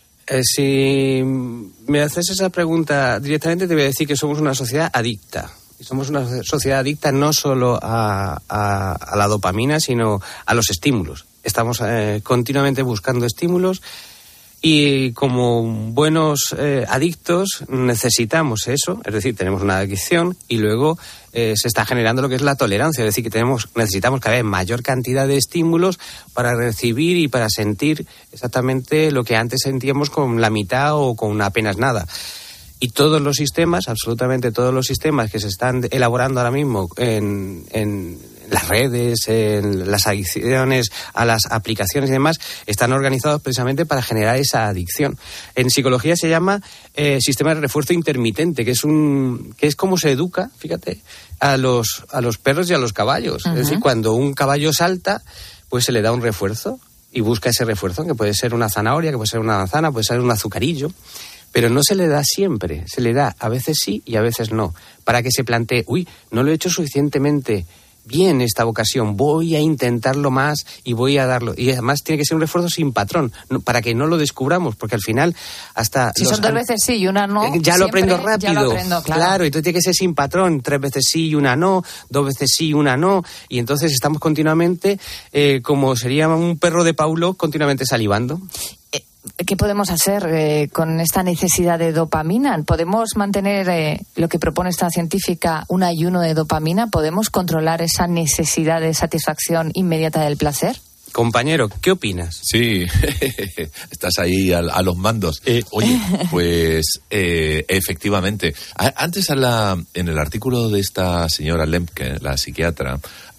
Si me haces esa pregunta directamente, te voy a decir que somos una sociedad adicta. Y somos una sociedad adicta no solo a la dopamina, sino a los estímulos. Estamos continuamente buscando estímulos y como buenos adictos necesitamos eso, es decir, tenemos una adicción y luego se está generando lo que es la tolerancia, es decir, que necesitamos cada vez mayor cantidad de estímulos para recibir y para sentir exactamente lo que antes sentíamos con la mitad o con apenas nada. Y todos los sistemas, absolutamente todos los sistemas que se están elaborando ahora mismo en las redes, en las adicciones a las aplicaciones y demás, están organizados precisamente para generar esa adicción. En psicología se llama sistema de refuerzo intermitente, que es como se educa, fíjate, a los perros y a los caballos. Uh-huh. Es decir, cuando un caballo salta, pues se le da un refuerzo y busca ese refuerzo, que puede ser una zanahoria, que puede ser una manzana, puede ser un azucarillo. Pero no se le da siempre, se le da a veces sí y a veces no, para que se plantee, no lo he hecho suficientemente bien esta ocasión, voy a intentarlo más y voy a darlo. Y además tiene que ser un refuerzo sin patrón, para que no lo descubramos, porque al final hasta... Si son 2 veces sí y una no... Ya lo aprendo rápido. Ya lo aprendo, claro, entonces tiene que ser sin patrón, 3 veces sí y una no, 2 veces sí y una no, y entonces estamos continuamente, como sería un perro de Pavlov, continuamente salivando. ¿Qué podemos hacer con esta necesidad de dopamina? ¿Podemos mantener lo que propone esta científica, un ayuno de dopamina? ¿Podemos controlar esa necesidad de satisfacción inmediata del placer? Compañero, ¿qué opinas? Sí, estás ahí a los mandos. Oye, pues efectivamente. Antes en el artículo de esta señora Lembke, la psiquiatra,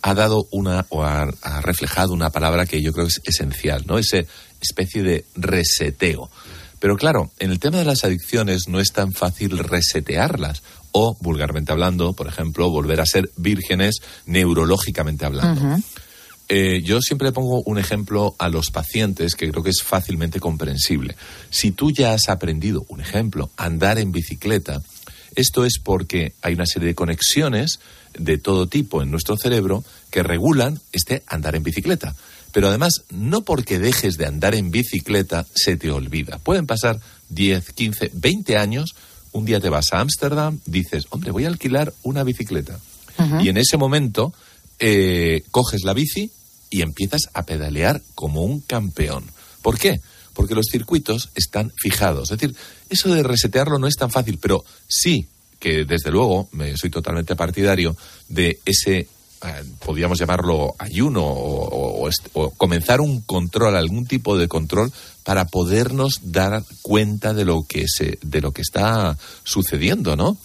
ha reflejado una palabra que yo creo que es esencial, ¿no? Ese especie de reseteo. Pero claro, en el tema de las adicciones no es tan fácil resetearlas o, vulgarmente hablando, por ejemplo, volver a ser vírgenes neurológicamente hablando. Uh-huh. Yo siempre le pongo un ejemplo a los pacientes que creo que es fácilmente comprensible. Si tú ya has aprendido, un ejemplo, a andar en bicicleta, esto es porque hay una serie de conexiones de todo tipo en nuestro cerebro que regulan este andar en bicicleta. Pero además, no porque dejes de andar en bicicleta se te olvida. Pueden pasar 10, 15, 20 años, un día te vas a Ámsterdam, dices, hombre, voy a alquilar una bicicleta. Uh-huh. Y en ese momento coges la bici y empiezas a pedalear como un campeón. ¿Por qué? Porque los circuitos están fijados. Es decir, eso de resetearlo no es tan fácil, pero sí que desde luego soy totalmente partidario de ese... podríamos llamarlo ayuno o comenzar un control, algún tipo de control para podernos dar cuenta de lo que está sucediendo, ¿no?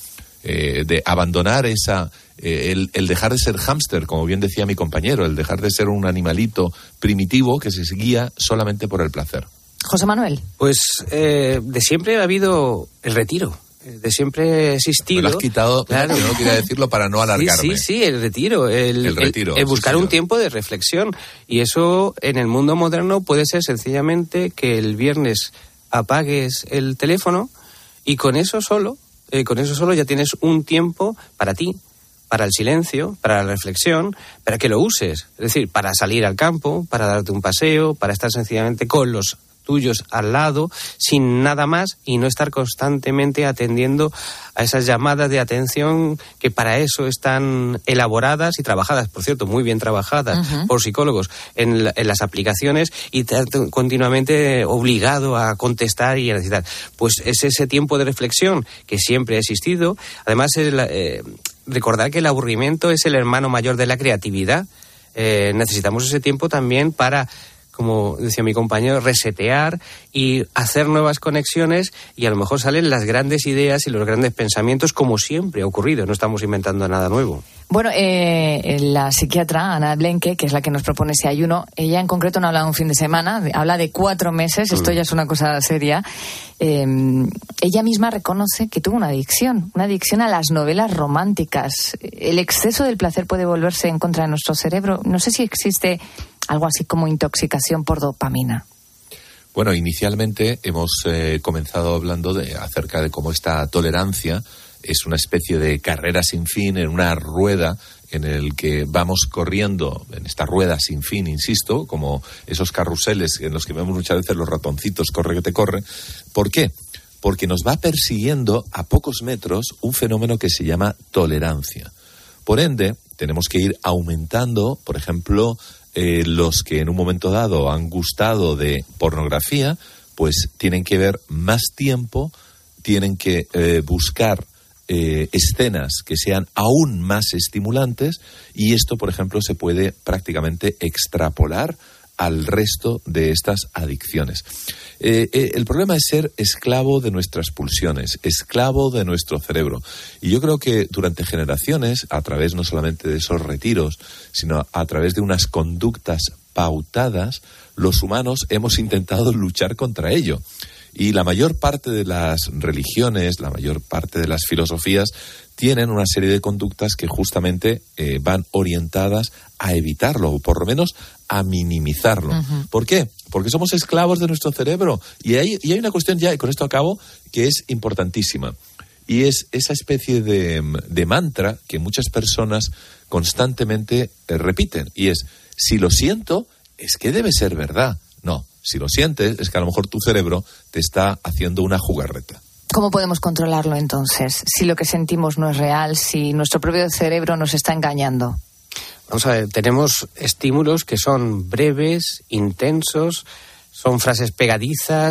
de abandonar el dejar de ser hámster, como bien decía mi compañero, el dejar de ser un animalito primitivo que se guía solamente por el placer. José Manuel. Pues de siempre ha habido el retiro. De siempre ha existido. Me lo has quitado, claro. No quería decirlo para no alargarme. Sí, el retiro. El buscar un tiempo de reflexión. Y eso en el mundo moderno puede ser sencillamente que el viernes apagues el teléfono y con eso solo ya tienes un tiempo para ti, para el silencio, para la reflexión, para que lo uses. Es decir, para salir al campo, para darte un paseo, para estar sencillamente con los tuyos al lado, sin nada más, y no estar constantemente atendiendo a esas llamadas de atención que para eso están elaboradas y trabajadas, por cierto, muy bien trabajadas por psicólogos en las aplicaciones, y continuamente obligado a contestar y a necesitar. Pues es ese tiempo de reflexión que siempre ha existido. Además, recordar que el aburrimiento es el hermano mayor de la creatividad. Necesitamos ese tiempo también para, como decía mi compañero, resetear y hacer nuevas conexiones, y a lo mejor salen las grandes ideas y los grandes pensamientos, como siempre ha ocurrido. No estamos inventando nada nuevo. Bueno, la psiquiatra Ana Blenque, que es la que nos propone ese ayuno, ella en concreto no habla de un fin de semana, habla de 4 meses, esto ya es una cosa seria. Ella misma reconoce que tuvo una adicción a las novelas románticas. El exceso del placer puede volverse en contra de nuestro cerebro. No sé si existe algo así como intoxicación por dopamina. Bueno, inicialmente hemos comenzado hablando acerca de cómo esta tolerancia es una especie de carrera sin fin, en una rueda en el que vamos corriendo, en esta rueda sin fin, insisto, como esos carruseles en los que vemos muchas veces los ratoncitos, corre que te corre. ¿Por qué? Porque nos va persiguiendo a pocos metros un fenómeno que se llama tolerancia. Por ende, tenemos que ir aumentando, por ejemplo, los que en un momento dado han gustado de pornografía, pues tienen que ver más tiempo, tienen que buscar escenas que sean aún más estimulantes, y esto, por ejemplo, se puede prácticamente extrapolar al resto de estas adicciones. El problema es ser esclavo de nuestras pulsiones, esclavo de nuestro cerebro. Y yo creo que durante generaciones, a través no solamente de esos retiros, sino a través de unas conductas pautadas, los humanos hemos intentado luchar contra ello. Y la mayor parte de las religiones, la mayor parte de las filosofías tienen una serie de conductas que justamente van orientadas a evitarlo, o por lo menos a minimizarlo. ¿Por qué? Porque somos esclavos de nuestro cerebro. Y hay una cuestión ya, y con esto acabo, que es importantísima. Y es esa especie de mantra que muchas personas constantemente repiten. Y es, si lo siento, es que debe ser verdad. No, si lo sientes, es que a lo mejor tu cerebro te está haciendo una jugarreta. ¿Cómo podemos controlarlo entonces? Si lo que sentimos no es real, si nuestro propio cerebro nos está engañando. Vamos a ver, tenemos estímulos que son breves, intensos, son frases pegadizas,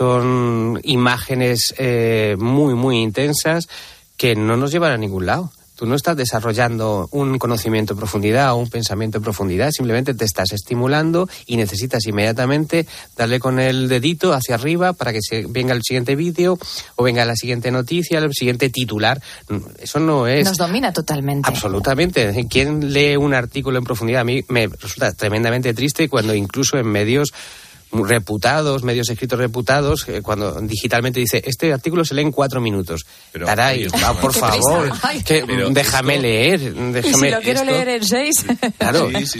son imágenes muy, muy intensas que no nos llevan a ningún lado. Tú no estás desarrollando un conocimiento en profundidad o un pensamiento en profundidad, simplemente te estás estimulando y necesitas inmediatamente darle con el dedito hacia arriba para que venga el siguiente vídeo o venga la siguiente noticia, el siguiente titular. Eso no es... Nos domina totalmente. Absolutamente. ¿Quién lee un artículo en profundidad? A mí me resulta tremendamente triste cuando incluso en medios reputados, medios escritos reputados, cuando digitalmente dice, este artículo se lee en 4 minutos. Pero, caray, por favor, déjame leer. ¿Y si lo quiero leer en 6? Claro. Sí.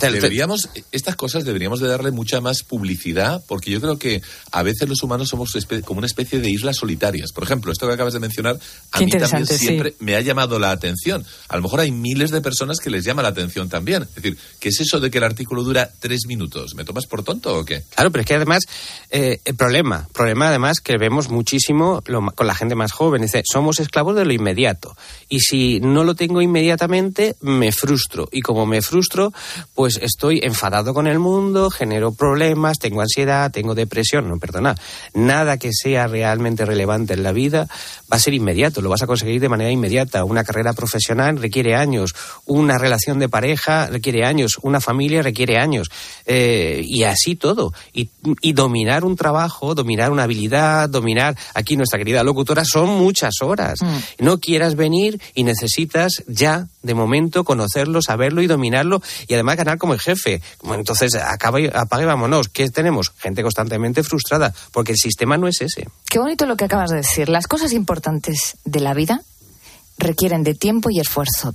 Estas cosas deberíamos de darle mucha más publicidad, porque yo creo que a veces los humanos somos como una especie de islas solitarias. Por ejemplo, esto que acabas de mencionar, a mí también siempre me ha llamado la atención. A lo mejor hay miles de personas que les llama la atención también. Es decir, ¿qué es eso de que el artículo dura 3 minutos? ¿Me tomas por tonto o qué? Claro, pero es que además, el problema además que vemos muchísimo con la gente más joven, dice, somos esclavos de lo inmediato, y si no lo tengo inmediatamente, me frustro, y como me frustro, pues estoy enfadado con el mundo, genero problemas, tengo ansiedad, tengo depresión. No, perdona, nada que sea realmente relevante en la vida va a ser inmediato, lo vas a conseguir de manera inmediata. Una carrera profesional requiere años, una relación de pareja requiere años, una familia requiere años, y así todo. Y dominar un trabajo, dominar una habilidad, dominar, aquí nuestra querida locutora, son muchas horas. No quieras venir y necesitas ya, de momento, conocerlo, saberlo y dominarlo, y además ganar como el jefe. Bueno, entonces, apaga y vámonos. ¿Qué tenemos? Gente constantemente frustrada, porque el sistema no es ese. Qué bonito lo que acabas de decir. Las cosas importantes de la vida requieren de tiempo y esfuerzo,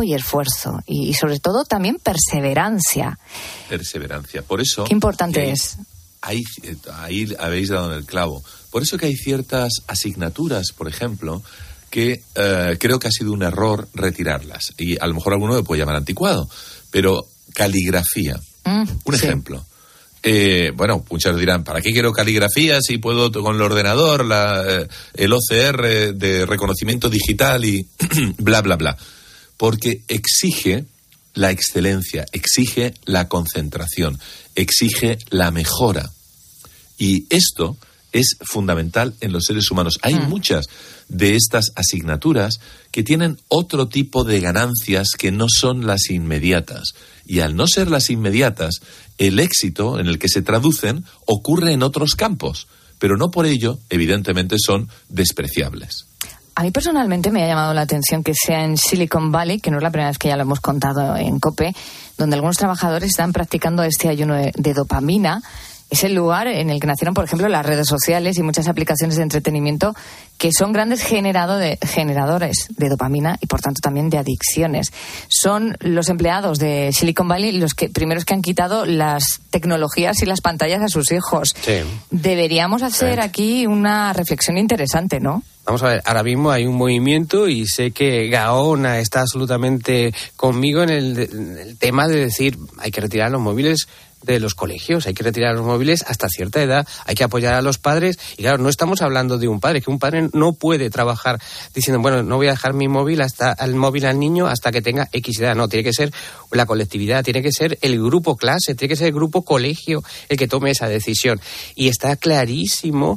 y sobre todo también perseverancia. Perseverancia, por eso... Qué importante es. Ahí habéis dado en el clavo. Por eso que hay ciertas asignaturas, por ejemplo, que creo que ha sido un error retirarlas. Y a lo mejor alguno me puede llamar anticuado, pero caligrafía. Un ejemplo. Bueno, muchos dirán, ¿para qué quiero caligrafía si puedo con el ordenador, el OCR de reconocimiento digital y bla, bla, bla? Porque exige la excelencia, exige la concentración, exige la mejora. Y esto es fundamental en los seres humanos. Hay muchas de estas asignaturas que tienen otro tipo de ganancias que no son las inmediatas. Y al no ser las inmediatas, el éxito en el que se traducen ocurre en otros campos, pero no por ello, evidentemente, son despreciables. A mí personalmente me ha llamado la atención que sea en Silicon Valley, que no es la primera vez que ya lo hemos contado en COPE, donde algunos trabajadores están practicando este ayuno de dopamina. Es el lugar en el que nacieron, por ejemplo, las redes sociales y muchas aplicaciones de entretenimiento que son grandes generadores de dopamina y, por tanto, también de adicciones. Son los empleados de Silicon Valley los primeros que han quitado las tecnologías y las pantallas a sus hijos. Sí. Deberíamos hacer aquí una reflexión interesante, ¿no? Vamos a ver, ahora mismo hay un movimiento y sé que Gaona está absolutamente conmigo en el tema de decir hay que retirar los móviles de los colegios, hay que retirar los móviles hasta cierta edad, hay que apoyar a los padres, y claro, no estamos hablando de un padre, que un padre no puede trabajar diciendo, bueno, no voy a dejar mi móvil al niño hasta que tenga X edad, no, tiene que ser la colectividad, tiene que ser el grupo clase, tiene que ser el grupo colegio el que tome esa decisión, y está clarísimo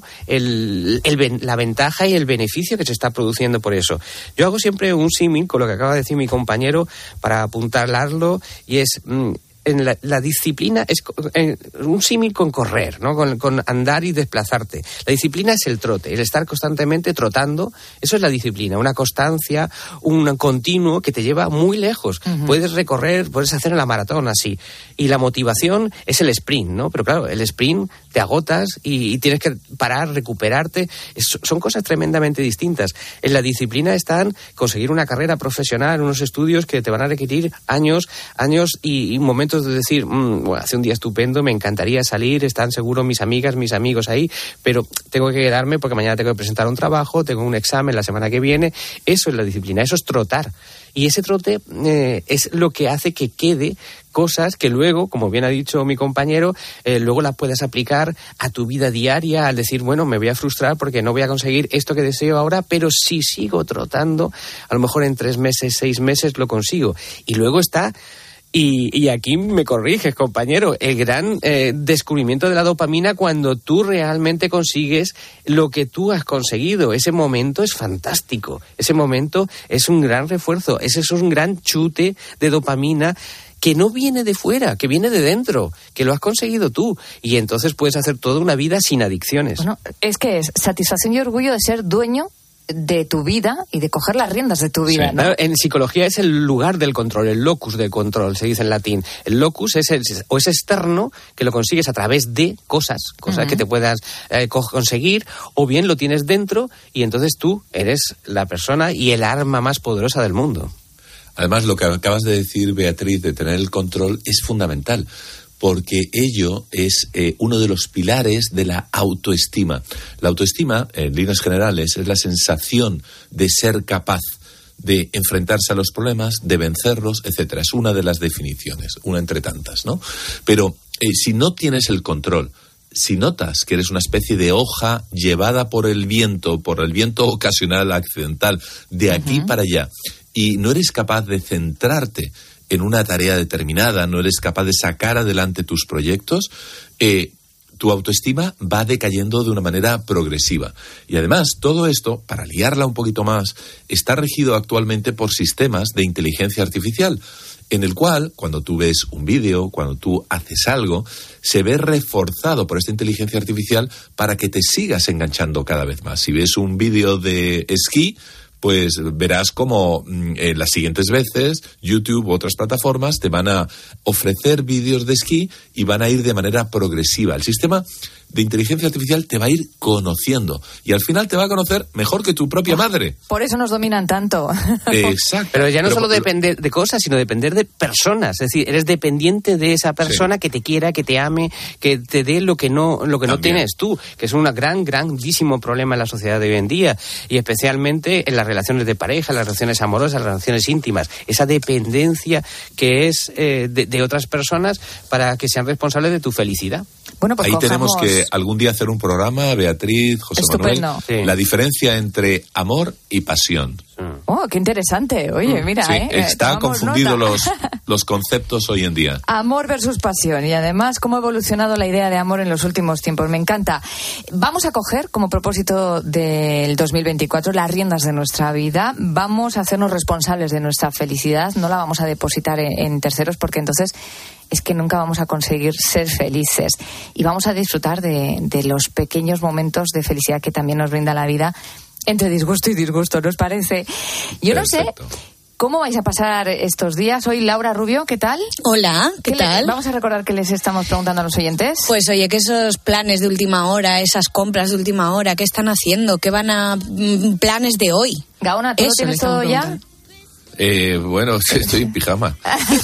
la ventaja y el beneficio que se está produciendo por eso. Yo hago siempre un símil con lo que acaba de decir mi compañero para apuntalarlo, y es... En la disciplina es un símil con correr, ¿no? Con andar y desplazarte. La disciplina es el trote, el estar constantemente trotando. Eso es la disciplina, una constancia, un continuo que te lleva muy lejos. Puedes recorrer, puedes hacer la maratón así. Y la motivación es el sprint, ¿no? Pero claro, el sprint te agotas y tienes que parar, recuperarte. Son cosas tremendamente distintas. En la disciplina están conseguir una carrera profesional, unos estudios que te van a requerir años y momentos de decir, bueno, hace un día estupendo, me encantaría salir, están seguros mis amigas, mis amigos ahí, pero tengo que quedarme porque mañana tengo que presentar un trabajo, tengo un examen la semana que viene. Eso es la disciplina, eso es trotar. Y ese trote es lo que hace que quede cosas que luego, como bien ha dicho mi compañero, luego las puedas aplicar a tu vida diaria, al decir, bueno, me voy a frustrar porque no voy a conseguir esto que deseo ahora, pero si sigo trotando, a lo mejor en 3 meses, 6 meses lo consigo. Y luego está... Y aquí me corriges, compañero, el gran descubrimiento de la dopamina cuando tú realmente consigues lo que tú has conseguido. Ese momento es fantástico, ese momento es un gran refuerzo, ese es un gran chute de dopamina que no viene de fuera, que viene de dentro, que lo has conseguido tú. Y entonces puedes hacer toda una vida sin adicciones. Bueno, es que es satisfacción y orgullo de ser dueño de tu vida y de coger las riendas de tu vida, sí, ¿no? En psicología es el lugar del control, el locus del control, se dice en latín. El locus es externo, que lo consigues a través de cosas que te puedas conseguir, o bien lo tienes dentro y entonces tú eres la persona y el arma más poderosa del mundo. Además, lo que acabas de decir, Beatriz, de tener el control es fundamental, porque ello es uno de los pilares de la autoestima. La autoestima, en líneas generales, es la sensación de ser capaz de enfrentarse a los problemas, de vencerlos, etcétera. Es una de las definiciones, una entre tantas, ¿no? Pero si no tienes el control, si notas que eres una especie de hoja llevada por el viento ocasional, accidental, de aquí para allá, y no eres capaz de centrarte en una tarea determinada, no eres capaz de sacar adelante tus proyectos, tu autoestima va decayendo de una manera progresiva. Y además, todo esto, para liarla un poquito más, está regido actualmente por sistemas de inteligencia artificial. en el cual, cuando tú ves un vídeo, cuando tú haces algo, se ve reforzado por esta inteligencia artificial para que te sigas enganchando cada vez más. Si ves un vídeo de esquí, pues verás como las siguientes veces YouTube u otras plataformas te van a ofrecer vídeos de esquí y van a ir de manera progresiva. El sistema de inteligencia artificial te va a ir conociendo y al final te va a conocer mejor que tu propia madre. Por eso nos dominan tanto. Exacto. Pero ya no solo depender de cosas, sino depender de personas. Es decir, eres dependiente de esa persona que te quiera, que te ame, que te dé lo que no tienes tú, que es un grandísimo problema en la sociedad de hoy en día y especialmente en las relaciones de pareja, las relaciones amorosas, las relaciones íntimas. Esa dependencia que es de otras personas para que sean responsables de tu felicidad. Bueno, pues ahí tenemos que algún día hacer un programa, Beatriz, José Estupendo. Manuel, la diferencia entre amor y pasión. Oh, qué interesante. Oye, mira, sí, está confundido los conceptos hoy en día. Amor versus pasión y además cómo ha evolucionado la idea de amor en los últimos tiempos. Me encanta. Vamos a coger como propósito del 2024 las riendas de nuestra vida. Vamos a hacernos responsables de nuestra felicidad. No la vamos a depositar en terceros porque entonces es que nunca vamos a conseguir ser felices. Y vamos a disfrutar de los pequeños momentos de felicidad que también nos brinda la vida entre disgusto y disgusto, ¿nos parece? Yo no sé cómo vais a pasar estos días. Hoy Laura Rubio, ¿qué tal? Hola, ¿qué tal? Vamos a recordar que les estamos preguntando a los oyentes. Pues oye, que esos planes de última hora, esas compras de última hora, ¿qué están haciendo? ¿Qué van a planes de hoy? Gaona, ¿tú lo tienes todo ya? Bueno, estoy en pijama.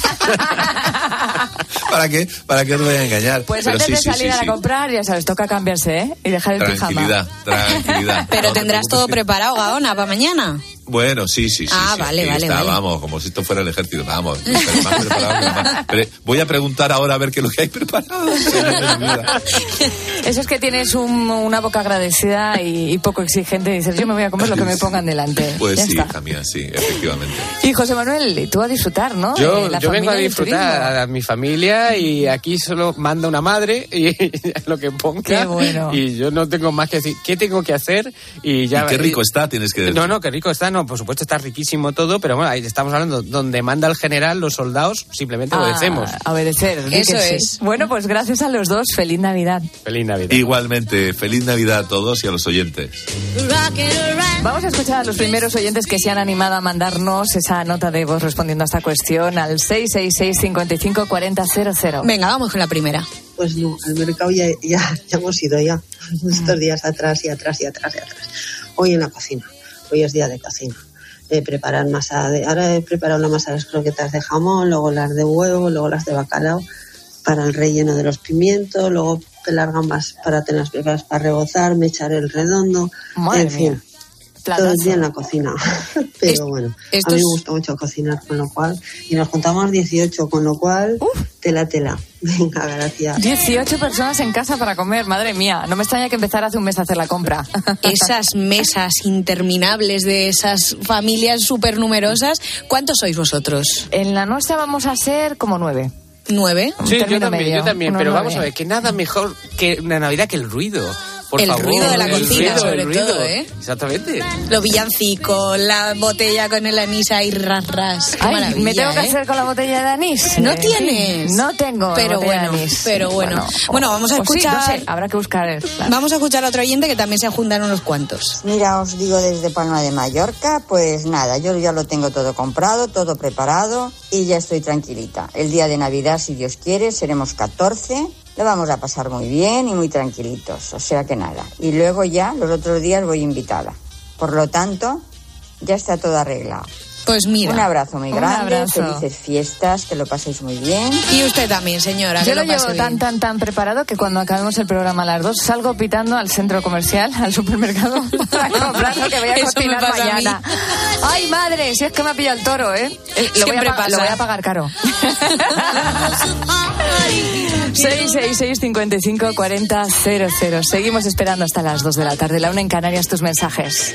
¿Para qué? ¿Para qué os voy a engañar? Pues antes de salir a comprar, ya sabes, toca cambiarse, ¿eh? Y dejar el pijama. Tranquilidad. Pero no tendrás todo preparado, Gaona, para mañana. Bueno, sí. Vale. Vamos, como si esto fuera el ejército. Vamos, más preparado que más. Pero voy a preguntar ahora a ver qué es lo que hay preparado. Eso es que tienes una boca agradecida y poco exigente. Y dices, yo me voy a comer lo que me pongan delante. Pues ya sí, está. hija mía, sí, efectivamente. Y José Manuel, tú a disfrutar, ¿no? Yo vengo a disfrutar a mi familia y aquí solo manda una madre y lo que ponga. Qué bueno. Y yo no tengo más que decir qué tengo que hacer y ya. Y qué rico está, tienes que decir. No, qué rico está, no. Por supuesto está riquísimo todo, pero bueno, ahí estamos hablando donde manda el general, los soldados simplemente obedecemos. Obedecer, eso es. Bueno, pues gracias a los dos, feliz Navidad. Feliz Navidad. Igualmente, feliz Navidad a todos y a los oyentes. Vamos a escuchar a los primeros oyentes que se han animado a mandarnos esa nota de voz respondiendo a esta cuestión al 666 55 40 00. Venga, vamos con la primera. Pues no, al mercado ya hemos ido ya estos días atrás. Hoy en la cocina, hoy es día de cocina. Preparar ahora he preparado la masa de las croquetas de jamón, luego las de huevo, luego las de bacalao para el relleno de los pimientos, luego pelar gambas para tenerlas preparadas para rebozar, me echaré el redondo, Madre en fin. mía. Todo el día en la cocina. Pero bueno, a mí me gusta mucho cocinar, con lo cual, y nos contamos 18, con lo cual, tela. Venga, gracias. 18 personas en casa para comer, madre mía. No me extraña que empezara hace un mes a hacer la compra. Esas mesas interminables de esas familias súper numerosas. ¿Cuántos sois vosotros? En la nuestra vamos a ser como 9. ¿9? Sí, yo también, pero 9. vamos a ver, que nada mejor que la Navidad que el ruido. Por favor, ruido de la cocina, sobre todo, ¿eh? Exactamente. Los villancicos, la botella con el anís ahí, ras. Qué maravilla, ¿me tengo que hacer con la botella de anís? ¿No tienes? No tengo pero botella bueno, de anís. Pero bueno. Bueno, vamos a escuchar... Sí, no sé, habrá que buscar... Vamos a escuchar a otro oyente que también se juntan unos cuantos. Mira, os digo desde Palma de Mallorca, pues nada, yo ya lo tengo todo comprado, todo preparado y ya estoy tranquilita. El día de Navidad, si Dios quiere, seremos 14... Lo vamos a pasar muy bien y muy tranquilitos, o sea que nada. Y luego ya, los otros días voy invitada. Por lo tanto, ya está todo arreglado. Pues mira. Un abrazo muy grande, abrazo. felices fiestas, que lo paséis muy bien. Y usted también, señora, yo que lo lo pase llevo bien. tan preparado que cuando acabemos el programa a las 2 salgo pitando al centro comercial, al supermercado, para comprar lo que voy a Eso cocinar me pasa mañana. Ay, madre, si es que me ha pillado el toro, ¿eh? Lo voy a pagar caro. 666 55 40 00. Seguimos esperando hasta las 2 de la tarde. La 1 en Canarias, tus mensajes.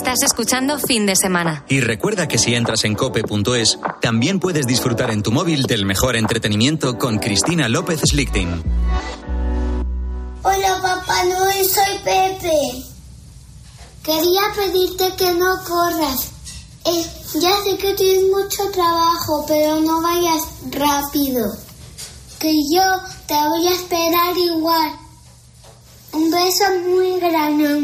Estás escuchando Fin de Semana. Y recuerda que si entras en cope.es, también puedes disfrutar en tu móvil del mejor entretenimiento con Cristina López Slichting. Hola, Papá Noel, soy Pepe. Quería pedirte que no corras. Ya sé que tienes mucho trabajo, pero no vayas rápido. Que yo te voy a esperar igual. Un beso muy grande.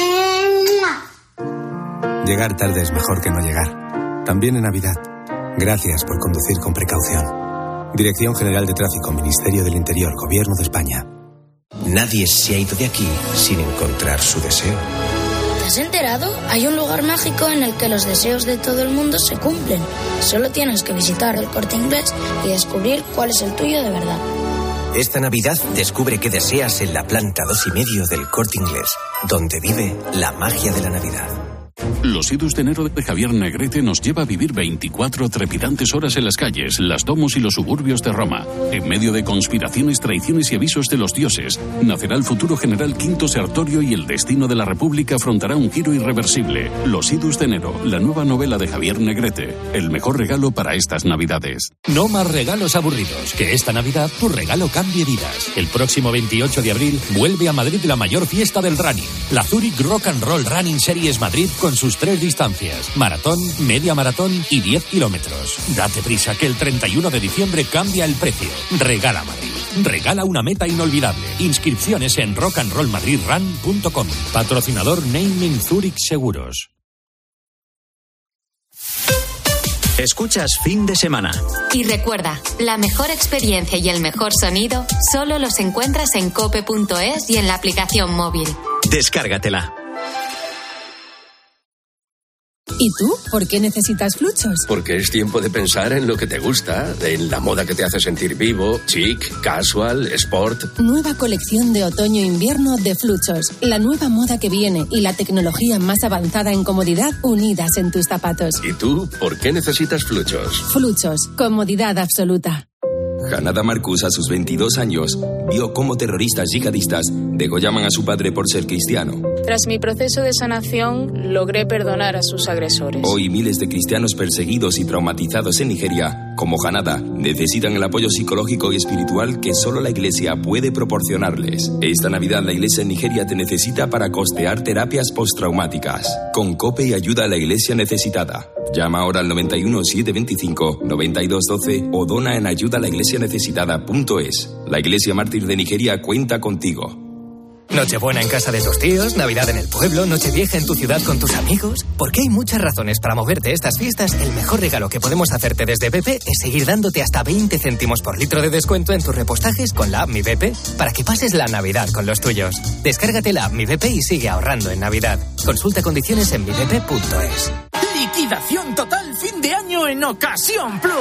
Llegar tarde es mejor que no llegar. También en Navidad. Gracias por conducir con precaución. Dirección General de Tráfico, Ministerio del Interior, Gobierno de España. Nadie se ha ido de aquí sin encontrar su deseo. ¿Te has enterado? Hay un lugar mágico en el que los deseos de todo el mundo se cumplen. Solo tienes que visitar el Corte Inglés y descubrir cuál es el tuyo de verdad. Esta Navidad descubre qué deseas en la planta 2,5 del Corte Inglés, donde vive la magia de la Navidad. Los idus de enero de Javier Negrete nos lleva a vivir 24 trepidantes horas en las calles, las domos y los suburbios de Roma. En medio de conspiraciones, traiciones y avisos de los dioses, nacerá el futuro general Quinto Sertorio y el destino de la República afrontará un giro irreversible. Los idus de enero, la nueva novela de Javier Negrete. El mejor regalo para estas Navidades. No más regalos aburridos. Que esta Navidad tu regalo cambie vidas. El próximo 28 de abril vuelve a Madrid la mayor fiesta del running. La Zurich Rock and Roll Running Series Madrid con sus 3 distancias: maratón, media maratón y 10 kilómetros. Date prisa que el 31 de diciembre cambia el precio. Regala Madrid. Regala una meta inolvidable. Inscripciones en rockandrollmadridrun.com. Patrocinador Naming Zurich Seguros. Escuchas Fin de Semana. Y recuerda, la mejor experiencia y el mejor sonido solo los encuentras en cope.es y en la aplicación móvil. Descárgatela. ¿Y tú? ¿Por qué necesitas Fluchos? Porque es tiempo de pensar en lo que te gusta, en la moda que te hace sentir vivo, chic, casual, sport. Nueva colección de otoño-invierno de Fluchos. La nueva moda que viene y la tecnología más avanzada en comodidad unidas en tus zapatos. ¿Y tú? ¿Por qué necesitas Fluchos? Fluchos. Comodidad absoluta. Hanada Marcus, a sus 22 años, vio cómo terroristas yihadistas degollaban a su padre por ser cristiano. Tras mi proceso de sanación, logré perdonar a sus agresores. Hoy miles de cristianos perseguidos y traumatizados en Nigeria, como Hanada, necesitan el apoyo psicológico y espiritual que solo la Iglesia puede proporcionarles. Esta Navidad la Iglesia en Nigeria te necesita para costear terapias postraumáticas. Con COPE y ayuda a la Iglesia necesitada. Llama ahora al 91 725 9212 o dona en ayudalaiglesianecesitada.es. La Iglesia Mártir de Nigeria cuenta contigo. Nochebuena en casa de tus tíos, Navidad en el pueblo, Nochevieja en tu ciudad con tus amigos. Porque hay muchas razones para moverte estas fiestas. El mejor regalo que podemos hacerte desde BP es seguir dándote hasta 20 céntimos por litro de descuento en tus repostajes con la app Mi BP para que pases la Navidad con los tuyos. Descárgate la app Mi BP y sigue ahorrando en Navidad. Consulta condiciones en mibp.es. Liquidación total fin de año en Ocasión Plus.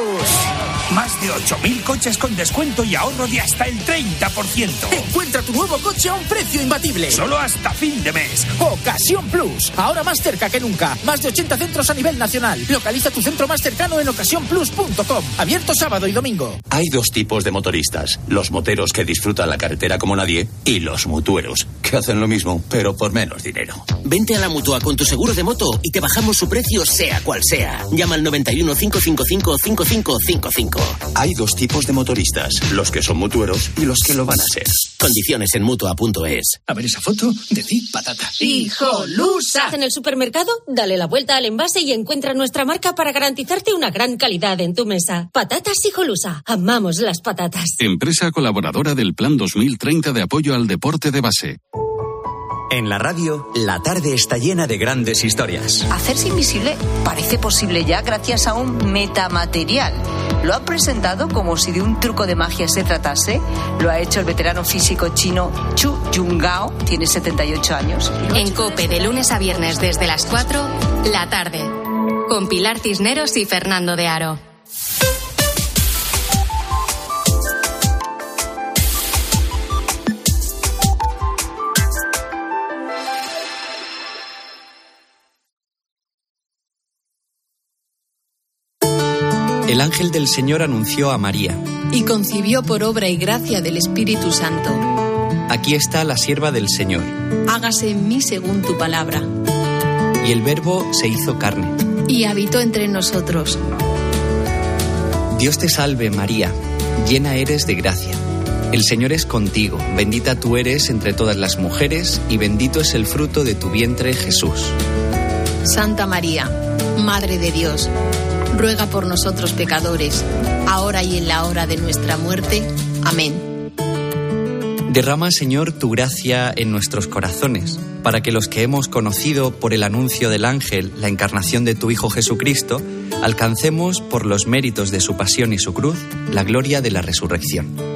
Más de 8.000 coches con descuento y ahorro de hasta el 30%. Encuentra tu nuevo coche a un precio imbatible. Solo hasta fin de mes. Ocasión Plus. Ahora más cerca que nunca. Más de 80 centros a nivel nacional. Localiza tu centro más cercano en ocasiónplus.com. Abierto sábado y domingo. Hay dos tipos de motoristas. Los moteros que disfrutan la carretera como nadie y los mutueros, que hacen lo mismo, pero por menos dinero. Vente a la Mutua con tu seguro de moto y te bajamos su precio sea cual sea. Llama al 91 555 5555. Hay dos tipos de motoristas, los que son mutueros y los que lo van a ser. Condiciones en Mutua.es. A ver esa foto, decid patata. ¡Hijolusa! En el supermercado, dale la vuelta al envase y encuentra nuestra marca para garantizarte una gran calidad en tu mesa. Patatas Hijolusa. Amamos las patatas. Empresa colaboradora del Plan 2030 de apoyo al deporte de base. En la radio, la tarde está llena de grandes historias. Hacerse invisible parece posible ya gracias a un metamaterial. Lo han presentado como si de un truco de magia se tratase. Lo ha hecho el veterano físico chino Chu Yungao, tiene 78 años. En COPE, de lunes a viernes desde las 4, la tarde. Con Pilar Cisneros y Fernando de Aro. El ángel del Señor anunció a María. Y concibió por obra y gracia del Espíritu Santo. Aquí está la sierva del Señor. Hágase en mí según tu palabra. Y el Verbo se hizo carne. Y habitó entre nosotros. Dios te salve, María, llena eres de gracia. El Señor es contigo, bendita tú eres entre todas las mujeres, y bendito es el fruto de tu vientre, Jesús. Santa María, Madre de Dios, ruega por nosotros pecadores, ahora y en la hora de nuestra muerte. Amén. Derrama, Señor, tu gracia en nuestros corazones, para que los que hemos conocido por el anuncio del ángel la encarnación de tu Hijo Jesucristo, alcancemos, por los méritos de su pasión y su cruz, la gloria de la resurrección.